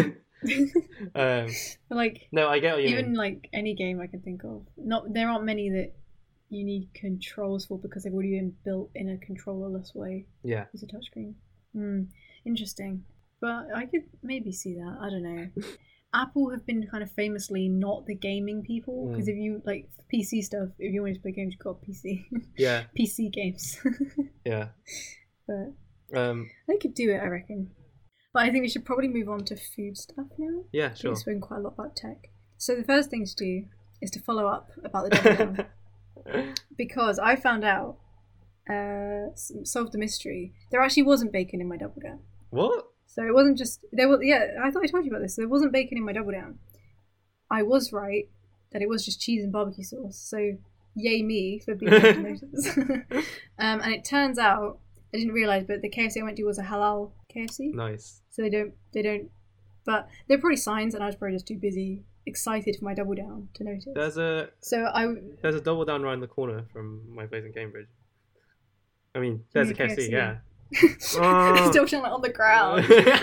Like, no, I get what you even mean. like any game I can think of. There aren't many that you need controls for because they've already been built in a controllerless way. Yeah, as a touchscreen. Interesting, but I could maybe see that. I don't know. Apple have been kind of famously not the gaming people because if you like PC stuff, if you wanted to play games, you got PC. Yeah. PC games. Yeah. But they could do it, I reckon. But I think we should probably move on to food stuff now. Yeah, sure. We've spoken quite a lot about tech. So the first thing to do is to follow up about the Double Down. Because I found out, solved the mystery, there actually wasn't bacon in my Double Down. What? So it wasn't just there was I thought I told you about this. There wasn't bacon in my Double Down. I was right that it was just cheese and barbecue sauce. So yay me for being able to notice. And it turns out I didn't realise, but the KFC I went to was a halal KFC. Nice. So they don't. But there are probably signs, and I was probably just too busy, excited for my Double Down to notice. There's a Double Down right in the corner from my place in Cambridge. I mean, there's a KFC, yeah. Still chilling on the ground.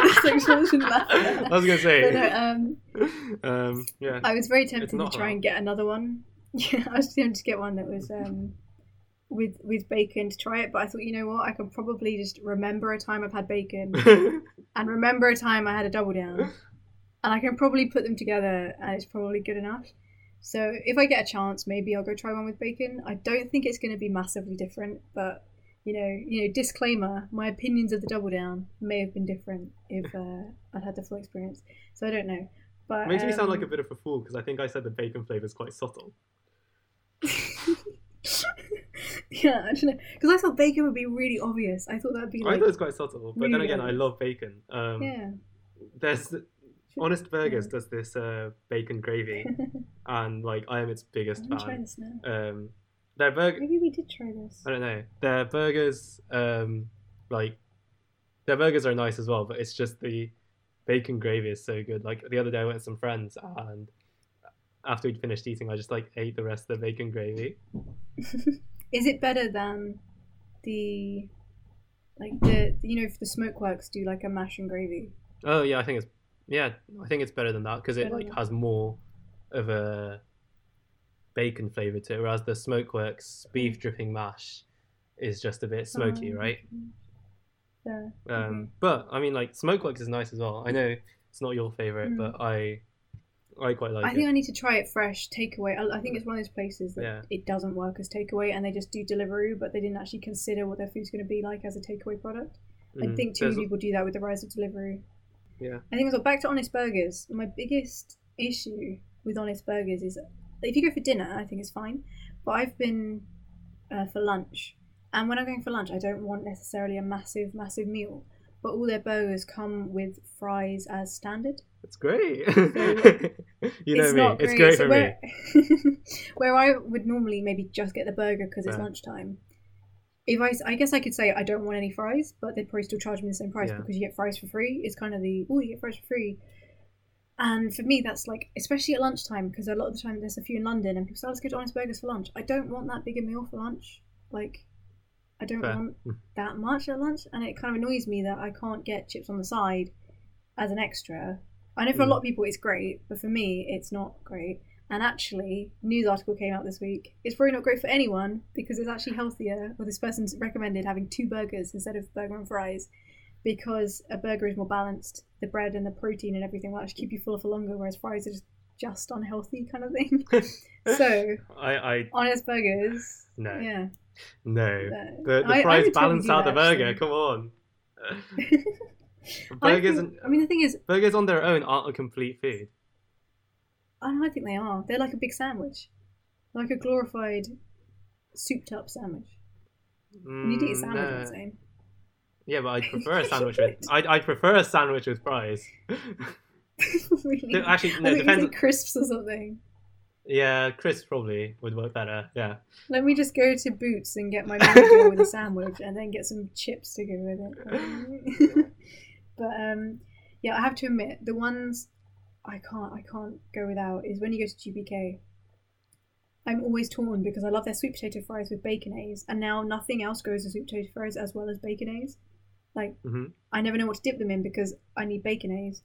I was gonna say. But no, yeah. I was very tempted to try and get another one. Yeah, I was tempted to get one that was with bacon to try it, but I thought, you know what, I could probably just remember a time I've had bacon and remember a time I had a Double Down, and I can probably put them together, and it's probably good enough. So if I get a chance, maybe I'll go try one with bacon. I don't think it's going to be massively different, but. You know, disclaimer, my opinions of the Double Down may have been different if I'd had the full experience. So I don't know. But it makes me sound like a bit of a fool because I think I said the bacon flavour is quite subtle. Yeah, I don't know. Because I thought bacon would be really obvious. I thought that'd be like... I thought it was quite subtle. But really then again, obvious. I love bacon. Yeah. There's... Honest Burgers does this bacon gravy. And, like, I am its biggest fan. Try this now. Maybe we did try this. I don't know. Their burgers, their burgers are nice as well, but it's just the bacon gravy is so good. Like the other day I went with some friends, and after we'd finished eating, I just like ate the rest of the bacon gravy. Is it better than the if the Smokeworks do like a mash and gravy? Oh yeah, I think it's better than that because it like has more of a bacon flavour to it, whereas the Smokeworks beef dripping mash is just a bit smoky, right? Yeah. But I mean, like Smokeworks is nice as well. I know it's not your favourite, but I quite like it. I think I need to try it fresh takeaway. I think it's one of those places that it doesn't work as takeaway, and they just do Deliveroo, but they didn't actually consider what their food's going to be like as a takeaway product. I think too many people do that with the rise of delivery. Yeah. I think so. Back to Honest Burgers. My biggest issue with Honest Burgers is if you go for dinner, I think it's fine. But I've been for lunch, and when I'm going for lunch, I don't want necessarily a massive meal. But all their burgers come with fries as standard. That's great. So you know me. It's great for me. Where I would normally maybe just get the burger because it's lunchtime. If I guess I could say I don't want any fries, but they'd probably still charge me the same price because you get fries for free. It's kind of you get fries for free. And for me, that's like, especially at lunchtime, because a lot of the time there's a few in London and people say, let's go to Honest Burgers for lunch. I don't want that big a meal for lunch. Like, I don't want that much at lunch. And it kind of annoys me that I can't get chips on the side as an extra. I know for a lot of people it's great, but for me, it's not great. And actually, news article came out this week. It's probably not great for anyone because it's actually healthier. Or this person's recommended having 2 burgers instead of burger and fries because a burger is more balanced. The bread and the protein and everything will actually keep you fuller for longer, whereas fries are just unhealthy kind of thing. So, Honest Burgers. No. Yeah. No. The fries balance out the burger. Actually. Come on. Burgers. The thing is, burgers on their own aren't a complete food. I think they are. They're like a big sandwich, like a glorified, souped-up sandwich. When you eat a sandwich, I'm saying. Yeah, but I'd prefer a sandwich with. I'd prefer a sandwich with fries. Really? Actually, no. Depends. Crisps or something. Yeah, crisps probably would work better. Yeah. Let me just go to Boots and get my meal with a sandwich, and then get some chips to go with it. But yeah, I have to admit, the ones I can't go without is when you go to GBK. I'm always torn because I love their sweet potato fries with Baconaise, and now nothing else goes with sweet potato fries as well as Baconaise. Like, I never know what to dip them in because I need Baconaise.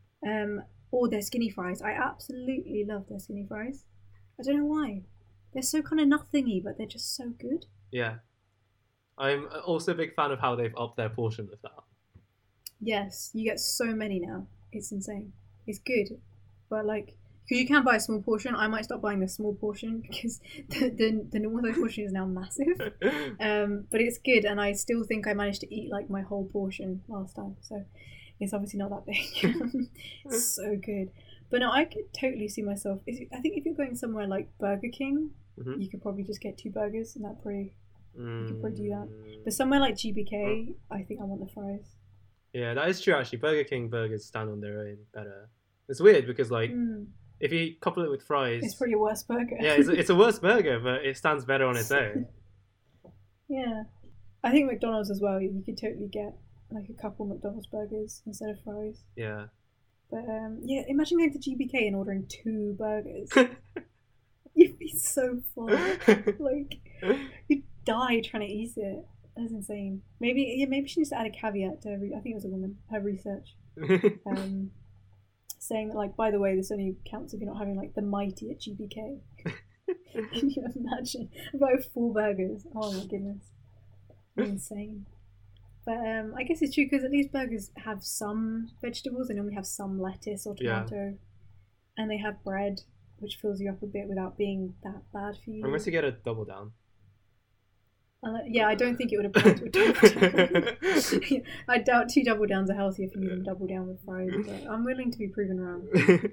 Or their skinny fries. I absolutely love their skinny fries. I don't know why. They're so kind of nothingy, but they're just so good. Yeah. I'm also a big fan of how they've upped their portion with that. Yes, you get so many now. It's insane. It's good. But like, because you can buy a small portion, I might stop buying the small portion because the normal size portion is now massive. But it's good, and I still think I managed to eat like my whole portion last time. So it's obviously not that big. It's so good. But no, I could totally see myself. I think if you're going somewhere like Burger King, you could probably just get 2 burgers, and you could probably do that. But somewhere like GBK, I think I want the fries. Yeah, that is true actually. Burger King burgers stand on their own better. It's weird because like if you couple it with fries, it's probably a worse burger. Yeah, it's a worse burger, but it stands better on its own. Yeah, I think McDonald's as well. You could totally get like a couple McDonald's burgers instead of fries. Yeah. But yeah, imagine going to GBK and ordering 2 burgers. You'd be so full. Like, you'd die trying to eat it. That's insane. Maybe she needs to add a caveat to I think it was a woman, her research. Saying that, like, by the way, this only counts if you're not having like the mighty at GBK. Can you imagine? About 4 burgers. Oh my goodness. Insane. But I guess it's true because at least burgers have some vegetables. They normally have some lettuce or tomato. And they have bread, which fills you up a bit without being that bad for you. Unless you get a double down. Yeah, I don't think it would apply to a double down. I doubt 2 double downs are healthy if you use them double down with fries. But I'm willing to be proven wrong.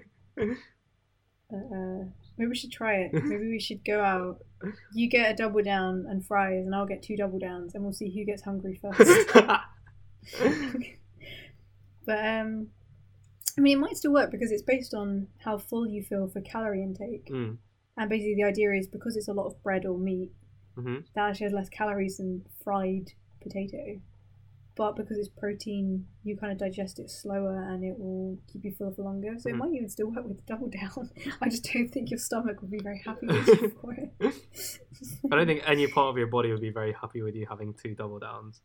Maybe we should try it. Maybe we should go out. You get a double down and fries, and I'll get 2 double downs, and we'll see who gets hungry first. But I mean, it might still work because it's based on how full you feel for calorie intake. And basically, the idea is because it's a lot of bread or meat, that actually has less calories than fried potato. But because it's protein, you kind of digest it slower and it will keep you full for longer. So it might even still work with double down. I just don't think your stomach would be very happy with you for it. I don't think any part of your body would be very happy with you having 2 double downs.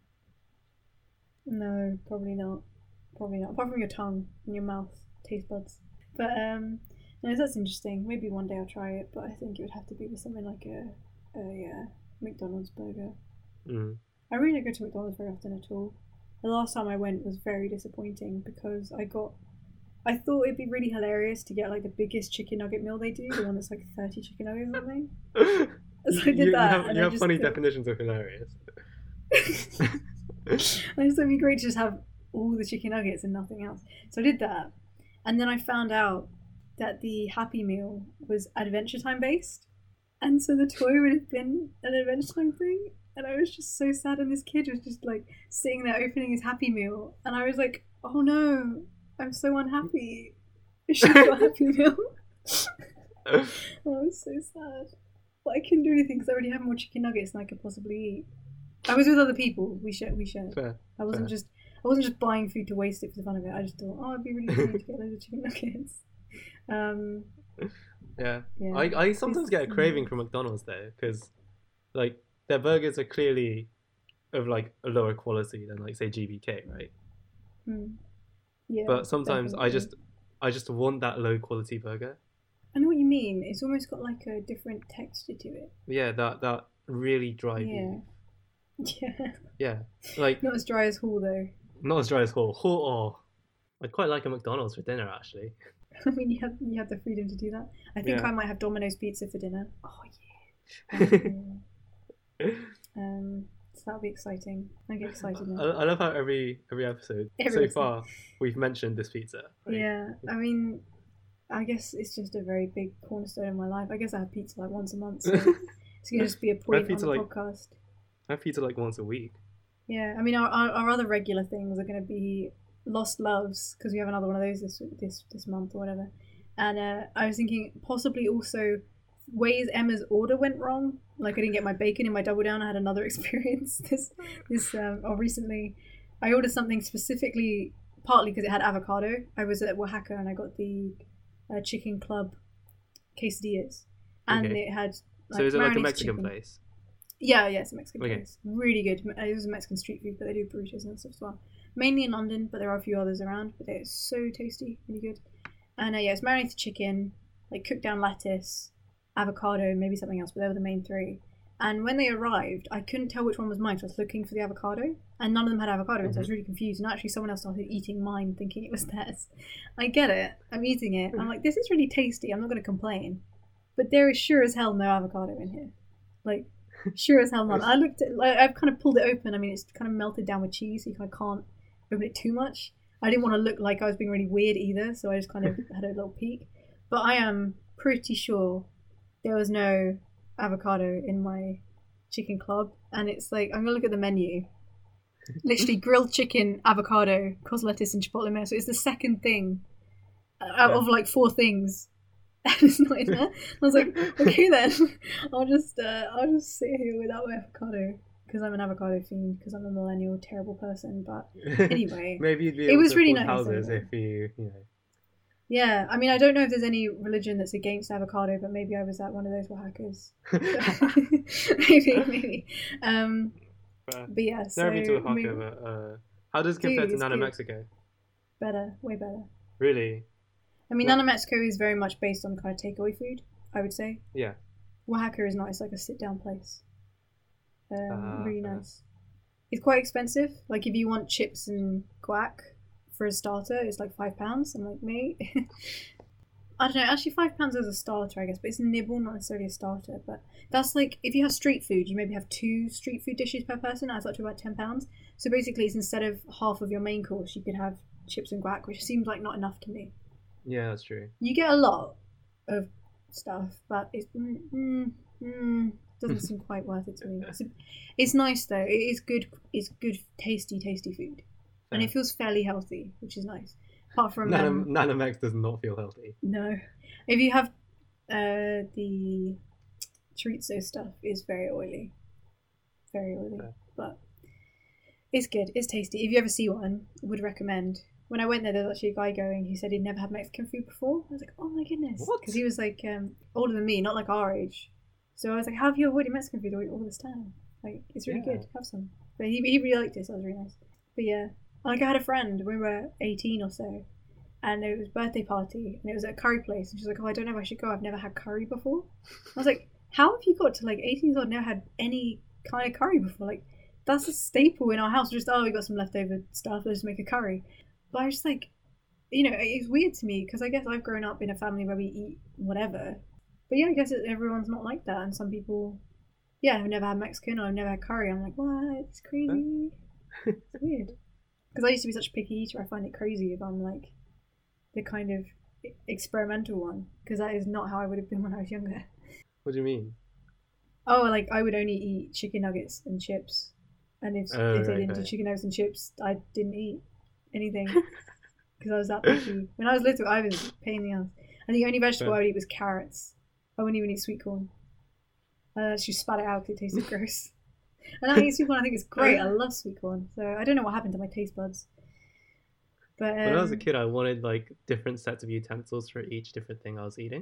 No, probably not. Probably not. Apart from your tongue and your mouth, taste buds. But no, that's interesting. Maybe one day I'll try it, but I think it would have to be with something like a McDonald's burger. I really don't go to McDonald's very often at all. The last time I went was very disappointing because I thought it'd be really hilarious to get like the biggest chicken nugget meal they do, the one that's like 30 chicken nuggets or something. So I did that. You have funny definitions of hilarious. I just thought it'd be great to just have all the chicken nuggets and nothing else. So I did that, and then I found out that the Happy Meal was Adventure Time based, and so the toy would have been an Adventure Time thing, and I was just so sad. And this kid was just like sitting there opening his Happy Meal, and I was like, "Oh no, I'm so unhappy. She's got a Happy Meal." I was so sad, but I couldn't do anything because I already had more chicken nuggets than I could possibly eat. I was with other people. We shared. Fair, I wasn't just buying food to waste it for the fun of it. I just thought, it'd be really funny to get loads of chicken nuggets. Yeah. I sometimes get a craving for McDonald's though, because like their burgers are clearly of like a lower quality than like say GBK, right? Yeah. But sometimes definitely. I just want that low quality burger. I know what you mean. It's almost got like a different texture to it. Yeah, that really dry beef. Yeah. Yeah, like not as dry as Hall though. Not as dry as Hall. Hall, I'd quite like a McDonald's for dinner actually. I mean, you have the freedom to do that. I think I might have Domino's pizza for dinner. Oh yeah. So that'll be exciting. I get excited now. I love how every episode so far we've mentioned this pizza. Right? Yeah, I mean, I guess it's just a very big cornerstone in my life. I guess I have pizza like once a month, so it's gonna just be a point on the podcast. I have pizza like once a week. Yeah, I mean, our other regular things are going to be Lost Loves, because we have another one of those this month or whatever. And I was thinking possibly also ways Emma's order went wrong. Like I didn't get my bacon in my double down. I had another experience recently. I ordered something specifically, partly because it had avocado. I was at Oaxaca and I got the Chicken Club quesadillas, and it had. Like, so is it like a Mexican place? Yeah, it's a Mexican place. Really good. It was a Mexican street food, but they do burritos and stuff as well. Mainly in London, but there are a few others around. But they're so tasty, really good. And it's marinated chicken, like cooked down lettuce, avocado, maybe something else, but they were the main three. And when they arrived, I couldn't tell which one was mine, so I was looking for the avocado, and none of them had avocado, so I was really confused. And actually, someone else started eating mine, thinking it was theirs. I get it. I'm eating it. I'm like, this is really tasty. I'm not going to complain. But there is sure as hell no avocado in here. Like, sure as hell not. I looked at, like, I've kind of pulled it open. I mean, it's kind of melted down with cheese, so you kind of can't open it too much. I didn't want to look like I was being really weird either, so I just kind of had a little peek. But I am pretty sure there was no avocado in my Chicken Club, and it's like, I'm gonna look at the menu. Literally grilled chicken, avocado, cos lettuce, and chipotle mayo. So it's the second thing out of like 4 things. It's not in there. I was like, okay then, I'll just sit here without my avocado because I'm an avocado fiend, because I'm a millennial terrible person. But anyway, maybe you'd be able to really nice houses if you know. Yeah, I mean, I don't know if there's any religion that's against avocado, but maybe I was at one of those Oaxacas. maybe. But yeah, never been to Oaxaca, but how does it compare to Nana Mexico? Better, way better. Really? I mean, Nana Mexico is very much based on kind of takeaway food, I would say. Yeah. Oaxaca is not. It's like a sit-down place. Really nice. It's quite expensive. Like, if you want chips and guac for a starter, it's like £5. I'm like, mate. I don't know. Actually, £5 as a starter, I guess, but it's a nibble, not necessarily a starter. But that's like, if you have street food, you maybe have 2 street food dishes per person. Adds up to about £10. So basically, it's instead of half of your main course, you could have chips and guac, which seems like not enough to me. Yeah, that's true. You get a lot of stuff, but it doesn't seem quite worth it to me. It's nice though. It is good. It's good, tasty food, and it feels fairly healthy, which is nice. Apart from Nana Mex does not feel healthy. No, if you have the chorizo stuff, is very oily, but it's good. It's tasty. If you ever see one, I would recommend. When I went there was actually a guy going, he said he'd never had Mexican food before. I was like, oh my goodness. What? Because he was like older than me, not like our age. So I was like, how have you avoided Mexican food all this time? Like, it's really good. Have some. But he really liked it, so it was really nice. But yeah, like I had a friend when we were 18 or so, and it was a birthday party, and it was at a curry place, and she was like, oh, I don't know if I should go. I've never had curry before. I was like, how have you got to like 18 years old and never had any kind of curry before? Like, that's a staple in our house. Just, we got some leftover stuff, let's just make a curry. But I was just like, it's weird to me because I guess I've grown up in a family where we eat whatever. But yeah, I guess everyone's not like that. And some people, have never had Mexican or have never had curry. I'm like, what? It's crazy. It's weird. Because I used to be such a picky eater, I find it crazy if I'm like the kind of experimental one, because that is not how I would have been when I was younger. What do you mean? Oh, like I would only eat chicken nuggets and chips, and Oh, if they right, didn't do right. chicken nuggets and chips, I didn't eat anything because I was that picky. When I was little, I was a pain in the ass. And the only vegetable Fair. I would eat was carrots. I wouldn't even eat sweet corn. I actually spat it out because it tasted gross. And I eat sweet corn. I think it's great. I love sweet corn. So I don't know what happened to my taste buds. But When I was a kid, I wanted like different sets of utensils for each different thing I was eating.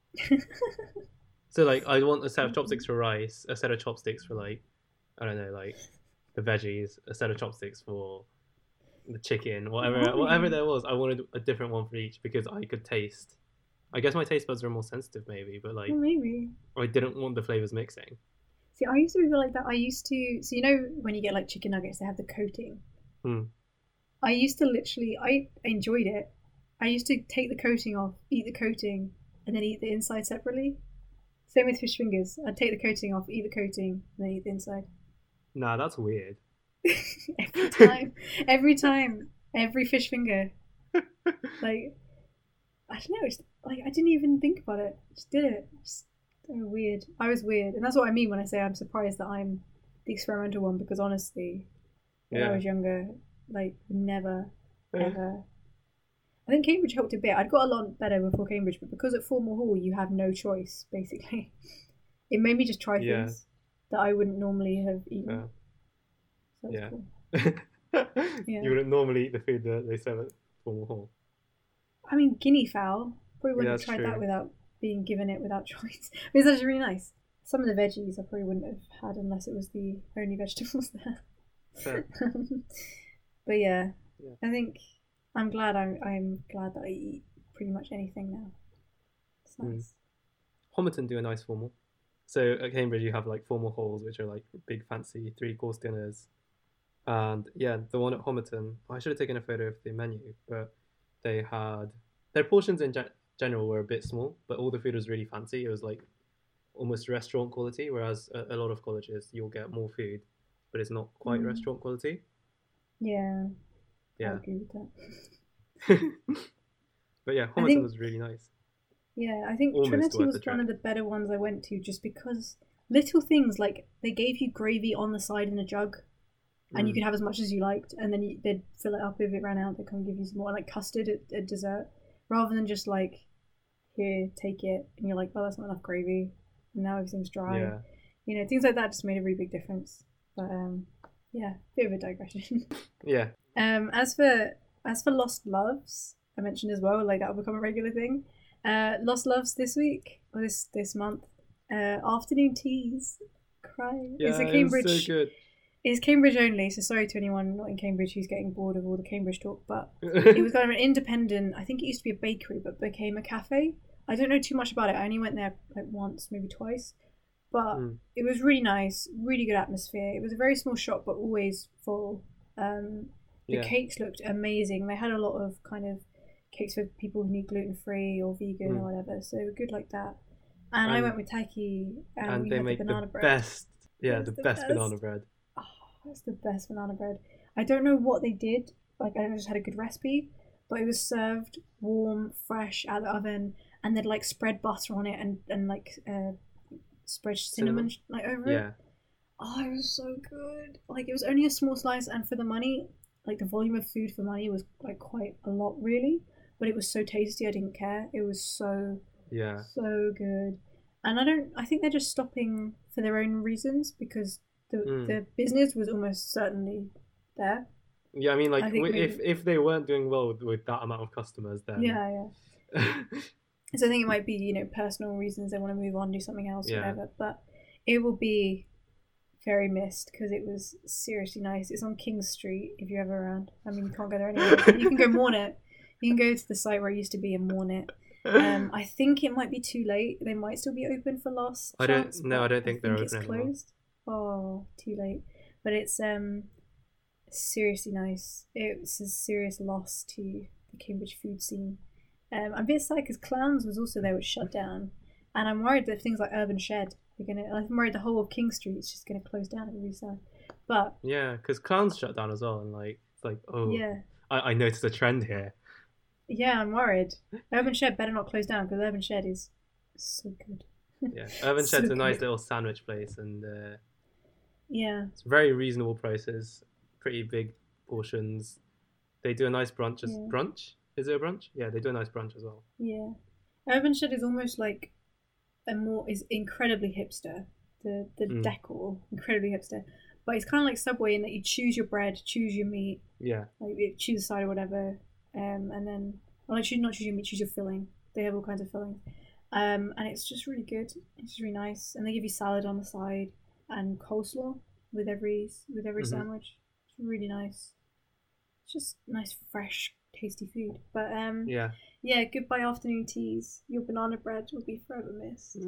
So like I want a set of chopsticks for rice, a set of chopsticks for like I don't know, like the veggies, a set of chopsticks for the chicken, whatever why? there was. I wanted a different one for each because I could taste. I guess my taste buds are more sensitive, maybe, but Well, like maybe. I didn't want the flavors mixing. See, I used to be like that. I used to. So you know when you get like chicken nuggets, they have the coating. Hmm. I used to literally. I enjoyed it. I used to take the coating off, eat the coating, and then eat the inside separately. Same with fish fingers. I'd take the coating off, eat the coating, and then eat the inside. Nah, that's weird. Every time. Every time. Every fish finger. Like, I don't know. It's like, I didn't even think about it. Just did it. Just weird. I was weird. And that's what I mean when I say I'm surprised that I'm the experimental one, because honestly, when I Yeah. was younger, like, never, ever. I think Cambridge helped a bit. I'd got a lot better before Cambridge, but because at Formal Hall you have no choice, basically, it made me just try Yeah. things that I wouldn't normally have eaten. Yeah. So that's Yeah. cool. You Yeah. wouldn't normally eat the food that they serve at formal hall. I mean, guinea fowl. Probably Yeah, wouldn't have that's tried that true. without being given it without choice. But it's actually really nice. Some of the veggies I probably wouldn't have had unless it was the only vegetables there. Fair. But yeah, Yeah. I think I'm glad that I eat pretty much anything now. It's Mm. nice. Homerton do a nice formal. So at Cambridge you have like formal halls, which are like big fancy 3 course dinners. And yeah, the one at Homerton, I should have taken a photo of the menu, but they had their portions in general were a bit small, but all the food was really fancy. It was like almost restaurant quality, whereas a lot of colleges you'll get more food, but it's not quite Mm. restaurant quality. Yeah, I Yeah. agree with that. But yeah, I Homerton think was really nice. Yeah, I think Almost Trinity worth the was one trek. of the better ones I went to just because little things like they gave you gravy on the side in a jug, and you Mm. could have as much as you liked, and then they'd fill it up if it ran out. They'd come give you some more, like custard at dessert, rather than just like, here, take it, and you're like, oh, that's not enough gravy, and now everything's dry. Yeah. You know, things like that just made a really big difference. But yeah, bit of a digression. Yeah. As for Lost Loves, I mentioned as well, like that'll become a regular thing. Lost Loves this week or this month. Afternoon teas. Cry. It's a Yeah, it was so Cambridge. good. It's Cambridge only, so sorry to anyone not in Cambridge who's getting bored of all the Cambridge talk. But it was kind of an independent. I think it used to be a bakery, but became a cafe. I don't know too much about it. I only went there like once, maybe twice, but Mm. it was really nice, really good atmosphere. It was a very small shop, but always full. The Yeah. cakes looked amazing. They had a lot of kind of cakes for people who need gluten free or vegan Mm. or whatever, so good like that. And I And went with Taki, and and we they had the make the banana bread. best, yeah, It's the the best banana best. bread. Oh, it's the best banana bread. I don't know what they did. Like I just had a good recipe, but it was served warm, fresh out of the oven, and they'd like spread butter on it and like spread cinnamon Cinnamon. like over it. Yeah. Oh, it was so good. Like it was only a small slice, and for the money, like the volume of food for money was like quite a lot, really. But it was so tasty. I didn't care. It was Yeah. so good. And I don't. I think they're just stopping for their own reasons because Mm. the business was almost certainly there. Yeah, I mean, like, I think maybe. if they weren't doing well with that amount of customers, then Yeah, yeah. So I think it might be personal reasons they want to move on, do something else, yeah, whatever. But it will be very missed because it was seriously nice. It's on King Street if you're ever around. I mean, you can't go there anyway, but you can go mourn it. You can go to the site where it used to be and mourn it. I think it might be too late. They might still be open for last I don't chance, no, I but don't I think they're think it's open anymore. closed. Oh, too late. But it's seriously nice. It's a serious loss to the Cambridge food scene. I'm a bit sad because Clowns was also there, which shut down, and I'm worried that things like Urban Shed I'm worried the whole of King Street is just gonna close down and restart. But Yeah, because Clowns shut down as well, and like it's like, oh, yeah, I noticed a trend here. yeah, I'm worried. Urban Shed better not close down because Urban Shed is so good. Yeah, Urban So Shed's a nice good. little sandwich place, and Yeah, it's very reasonable prices, pretty big portions. They do a nice brunch. yeah, Brunch? Is it a brunch? Yeah, they do a nice brunch as well. yeah. Urban Shed is almost like is incredibly hipster. The Mm, decor incredibly hipster, but it's kind of like Subway in that you choose your bread, choose your meat, yeah. like you choose a side or whatever, and then well, choose not choose your meat, choose your filling. They have all kinds of fillings, and it's just really good. It's just really nice, and they give you salad on the side and coleslaw with every Hmm. sandwich. It's really nice. It's just nice, fresh, tasty food. But Yeah. yeah. Goodbye afternoon teas. Your banana bread will be forever missed.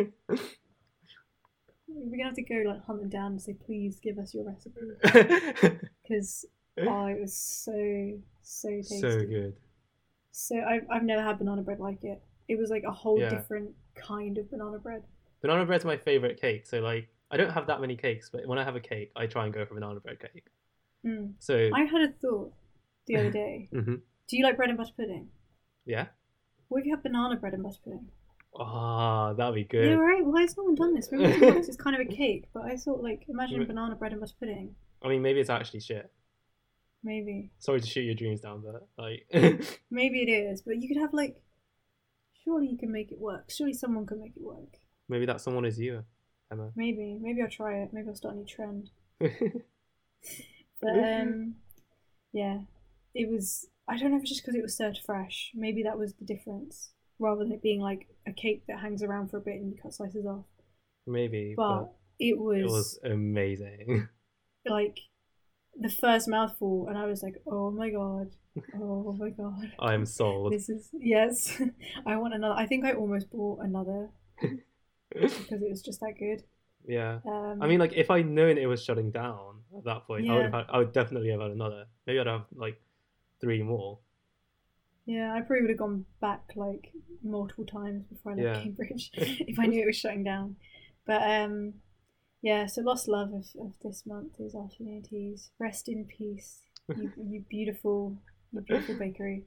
We're gonna have to go like hunt them down and say, please give us your recipe because it was so tasty. So good. So I've never had banana bread like it. It was like a whole Yeah. different kind of banana bread. Banana bread's my favorite cake. So like, I don't have that many cakes, but when I have a cake, I try and go for banana bread cake. Mm. So I had a thought the other day. hmm Do you like bread and butter pudding? yeah. What if you had banana bread and butter pudding? Oh, that'd be Yeah, good. right. Why has no one done this? Maybe it's kind of a cake, but I thought like imagine Mm. banana bread and butter pudding. I mean, maybe it's actually shit. Maybe Sorry to shoot your dreams down, but like, maybe it is, but you could have like. Surely you can make it work. Surely someone can make it work. maybe that someone is you, Emma. Maybe I'll try it. Maybe I'll start a new trend. But yeah, it was. I don't know if it's just because it was served fresh. Maybe that was the difference, rather than it being like a cake that hangs around for a bit and you cut slices off. Maybe, But but it it was was amazing. like the first mouthful, and I was like, oh my god, I'm sold. this is yes. I want another. I think I almost bought another because it was just that good. Yeah. I mean, like, if I'd known it was shutting down at that point, Yeah. I would definitely have had another. Maybe I'd have like 3 more. Yeah, I probably would have gone back like multiple times before I left Yeah. Cambridge if I knew it was shutting down. But yeah, so lost love of this month is afternoon teas. Rest in peace, you beautiful bakery.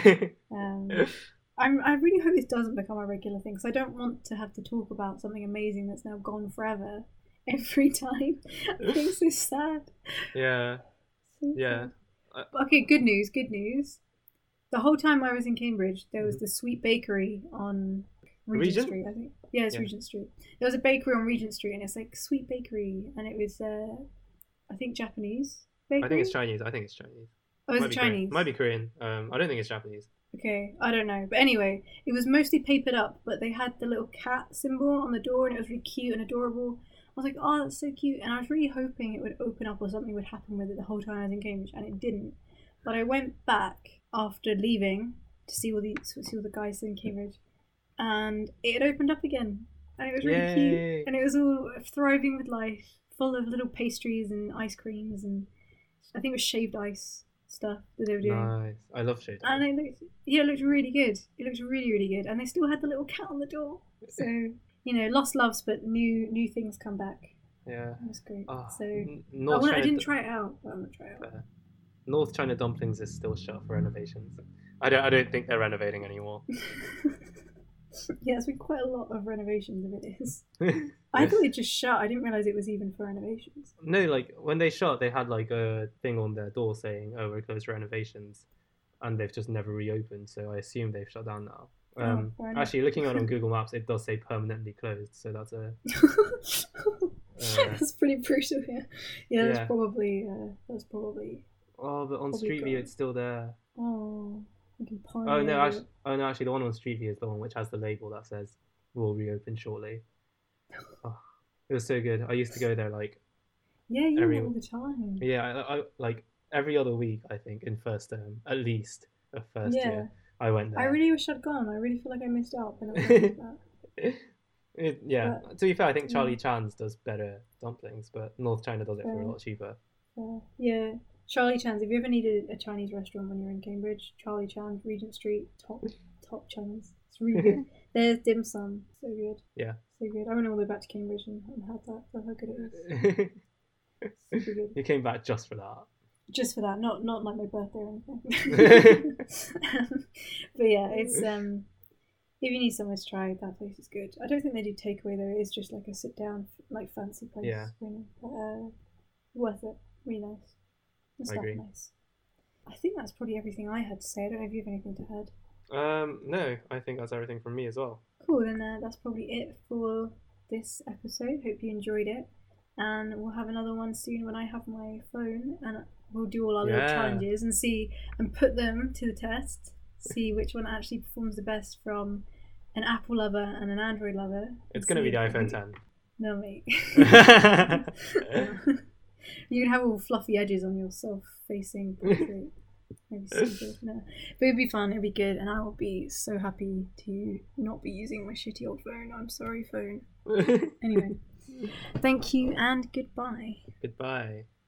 I really hope this doesn't become a regular thing because I don't want to have to talk about something amazing that's now gone forever every time. I think so sad. Yeah. So Yeah. sad. Okay, good news. The whole time I was in Cambridge, there was Mhm. the Sweet Bakery on Regent Regent? Street, I think. Yeah, it's Yeah. Regent Street. There was a bakery on Regent Street, and it's like Sweet Bakery, and it was, I think, Japanese bakery. I think it's Chinese. I think it's Chinese. Oh, is Might it be Korean. Chinese? Might be Korean. I don't think it's Japanese. Okay, I don't know. But anyway, it was mostly papered up, but they had the little cat symbol on the door, and it was really cute and adorable. I was like, oh, that's so cute. And I was really hoping it would open up or something would happen with it the whole time I was in Cambridge, and it didn't. But I went back after leaving to see all the guys in Cambridge, and it had opened up again, and it was really Yay. cute, and it was all thriving with life, full of little pastries and ice creams, and I think it was shaved ice stuff that they were doing. Nice. I love shade. And it looked really good. It looked really, really good, and they still had the little cat on the door. So lost loves, but new things come back. Yeah. It was great. Oh, So North I China didn't try it out, but I'm gonna try it out. North China Dumplings is still shut for renovations. I don't think they're renovating anymore. Yeah, it's been quite a lot of renovations if it is. I thought it just shut. I didn't realise it was even for renovations. No, like when they shut, they had like a thing on their door saying, "Oh, we're closed for renovations," and they've just never reopened. So I assume they've shut down now. Fair enough. Actually, looking at it on Google Maps, it does say permanently closed. So that's a That's pretty brutal. Yeah, Yeah. that's probably oh, but on Probably Street View gone. it's still there. oh, I can pine Oh no, over actually, the one on Street View is the one which has the label that says "will reopen shortly." Oh, it was so good. I used to go there like Yeah, you every- know all the time. yeah, I like every other week. I think in first term, at least of first Yeah. year, I went there. I really wish I'd gone. I really feel like I missed out. But that. Yeah, to be fair, I think yeah. Charlie Chan's does better dumplings, but North China does it for a Yeah. lot cheaper. Yeah, Charlie Chan's. If you ever needed a Chinese restaurant when you're in Cambridge, Charlie Chan's, Regent Street, top Chinese. It's really good. There's dim sum, so good. Yeah. So good. I went all the way back to Cambridge and had that. That's how good it is. Super good. You came back just for that. Just for that, not like my birthday or anything. But yeah, it's if you need somewhere to try, that place is good. I don't think they do takeaway though. It's just like a sit down, like fancy place. Yeah. Really. But, worth it. Really nice. The stuff agree. nice. I think that's probably everything I had to say. I don't know if you have anything to add. No, I think that's everything from me as well. Cool, then that's probably it for this episode. Hope you enjoyed it. And we'll have another one soon when I have my phone, and we'll do all our little challenges and see and put them to the test. See which one actually performs the best from an Apple lover and an Android lover. It's going to be the iPhone 10. No, mate. You can have all fluffy edges on your self-facing portrait. Maybe stupid. No. But it'd be fun, it'd be good, and I will be so happy to not be using my shitty old phone. I'm sorry, phone. Anyway, thank you and goodbye. Goodbye.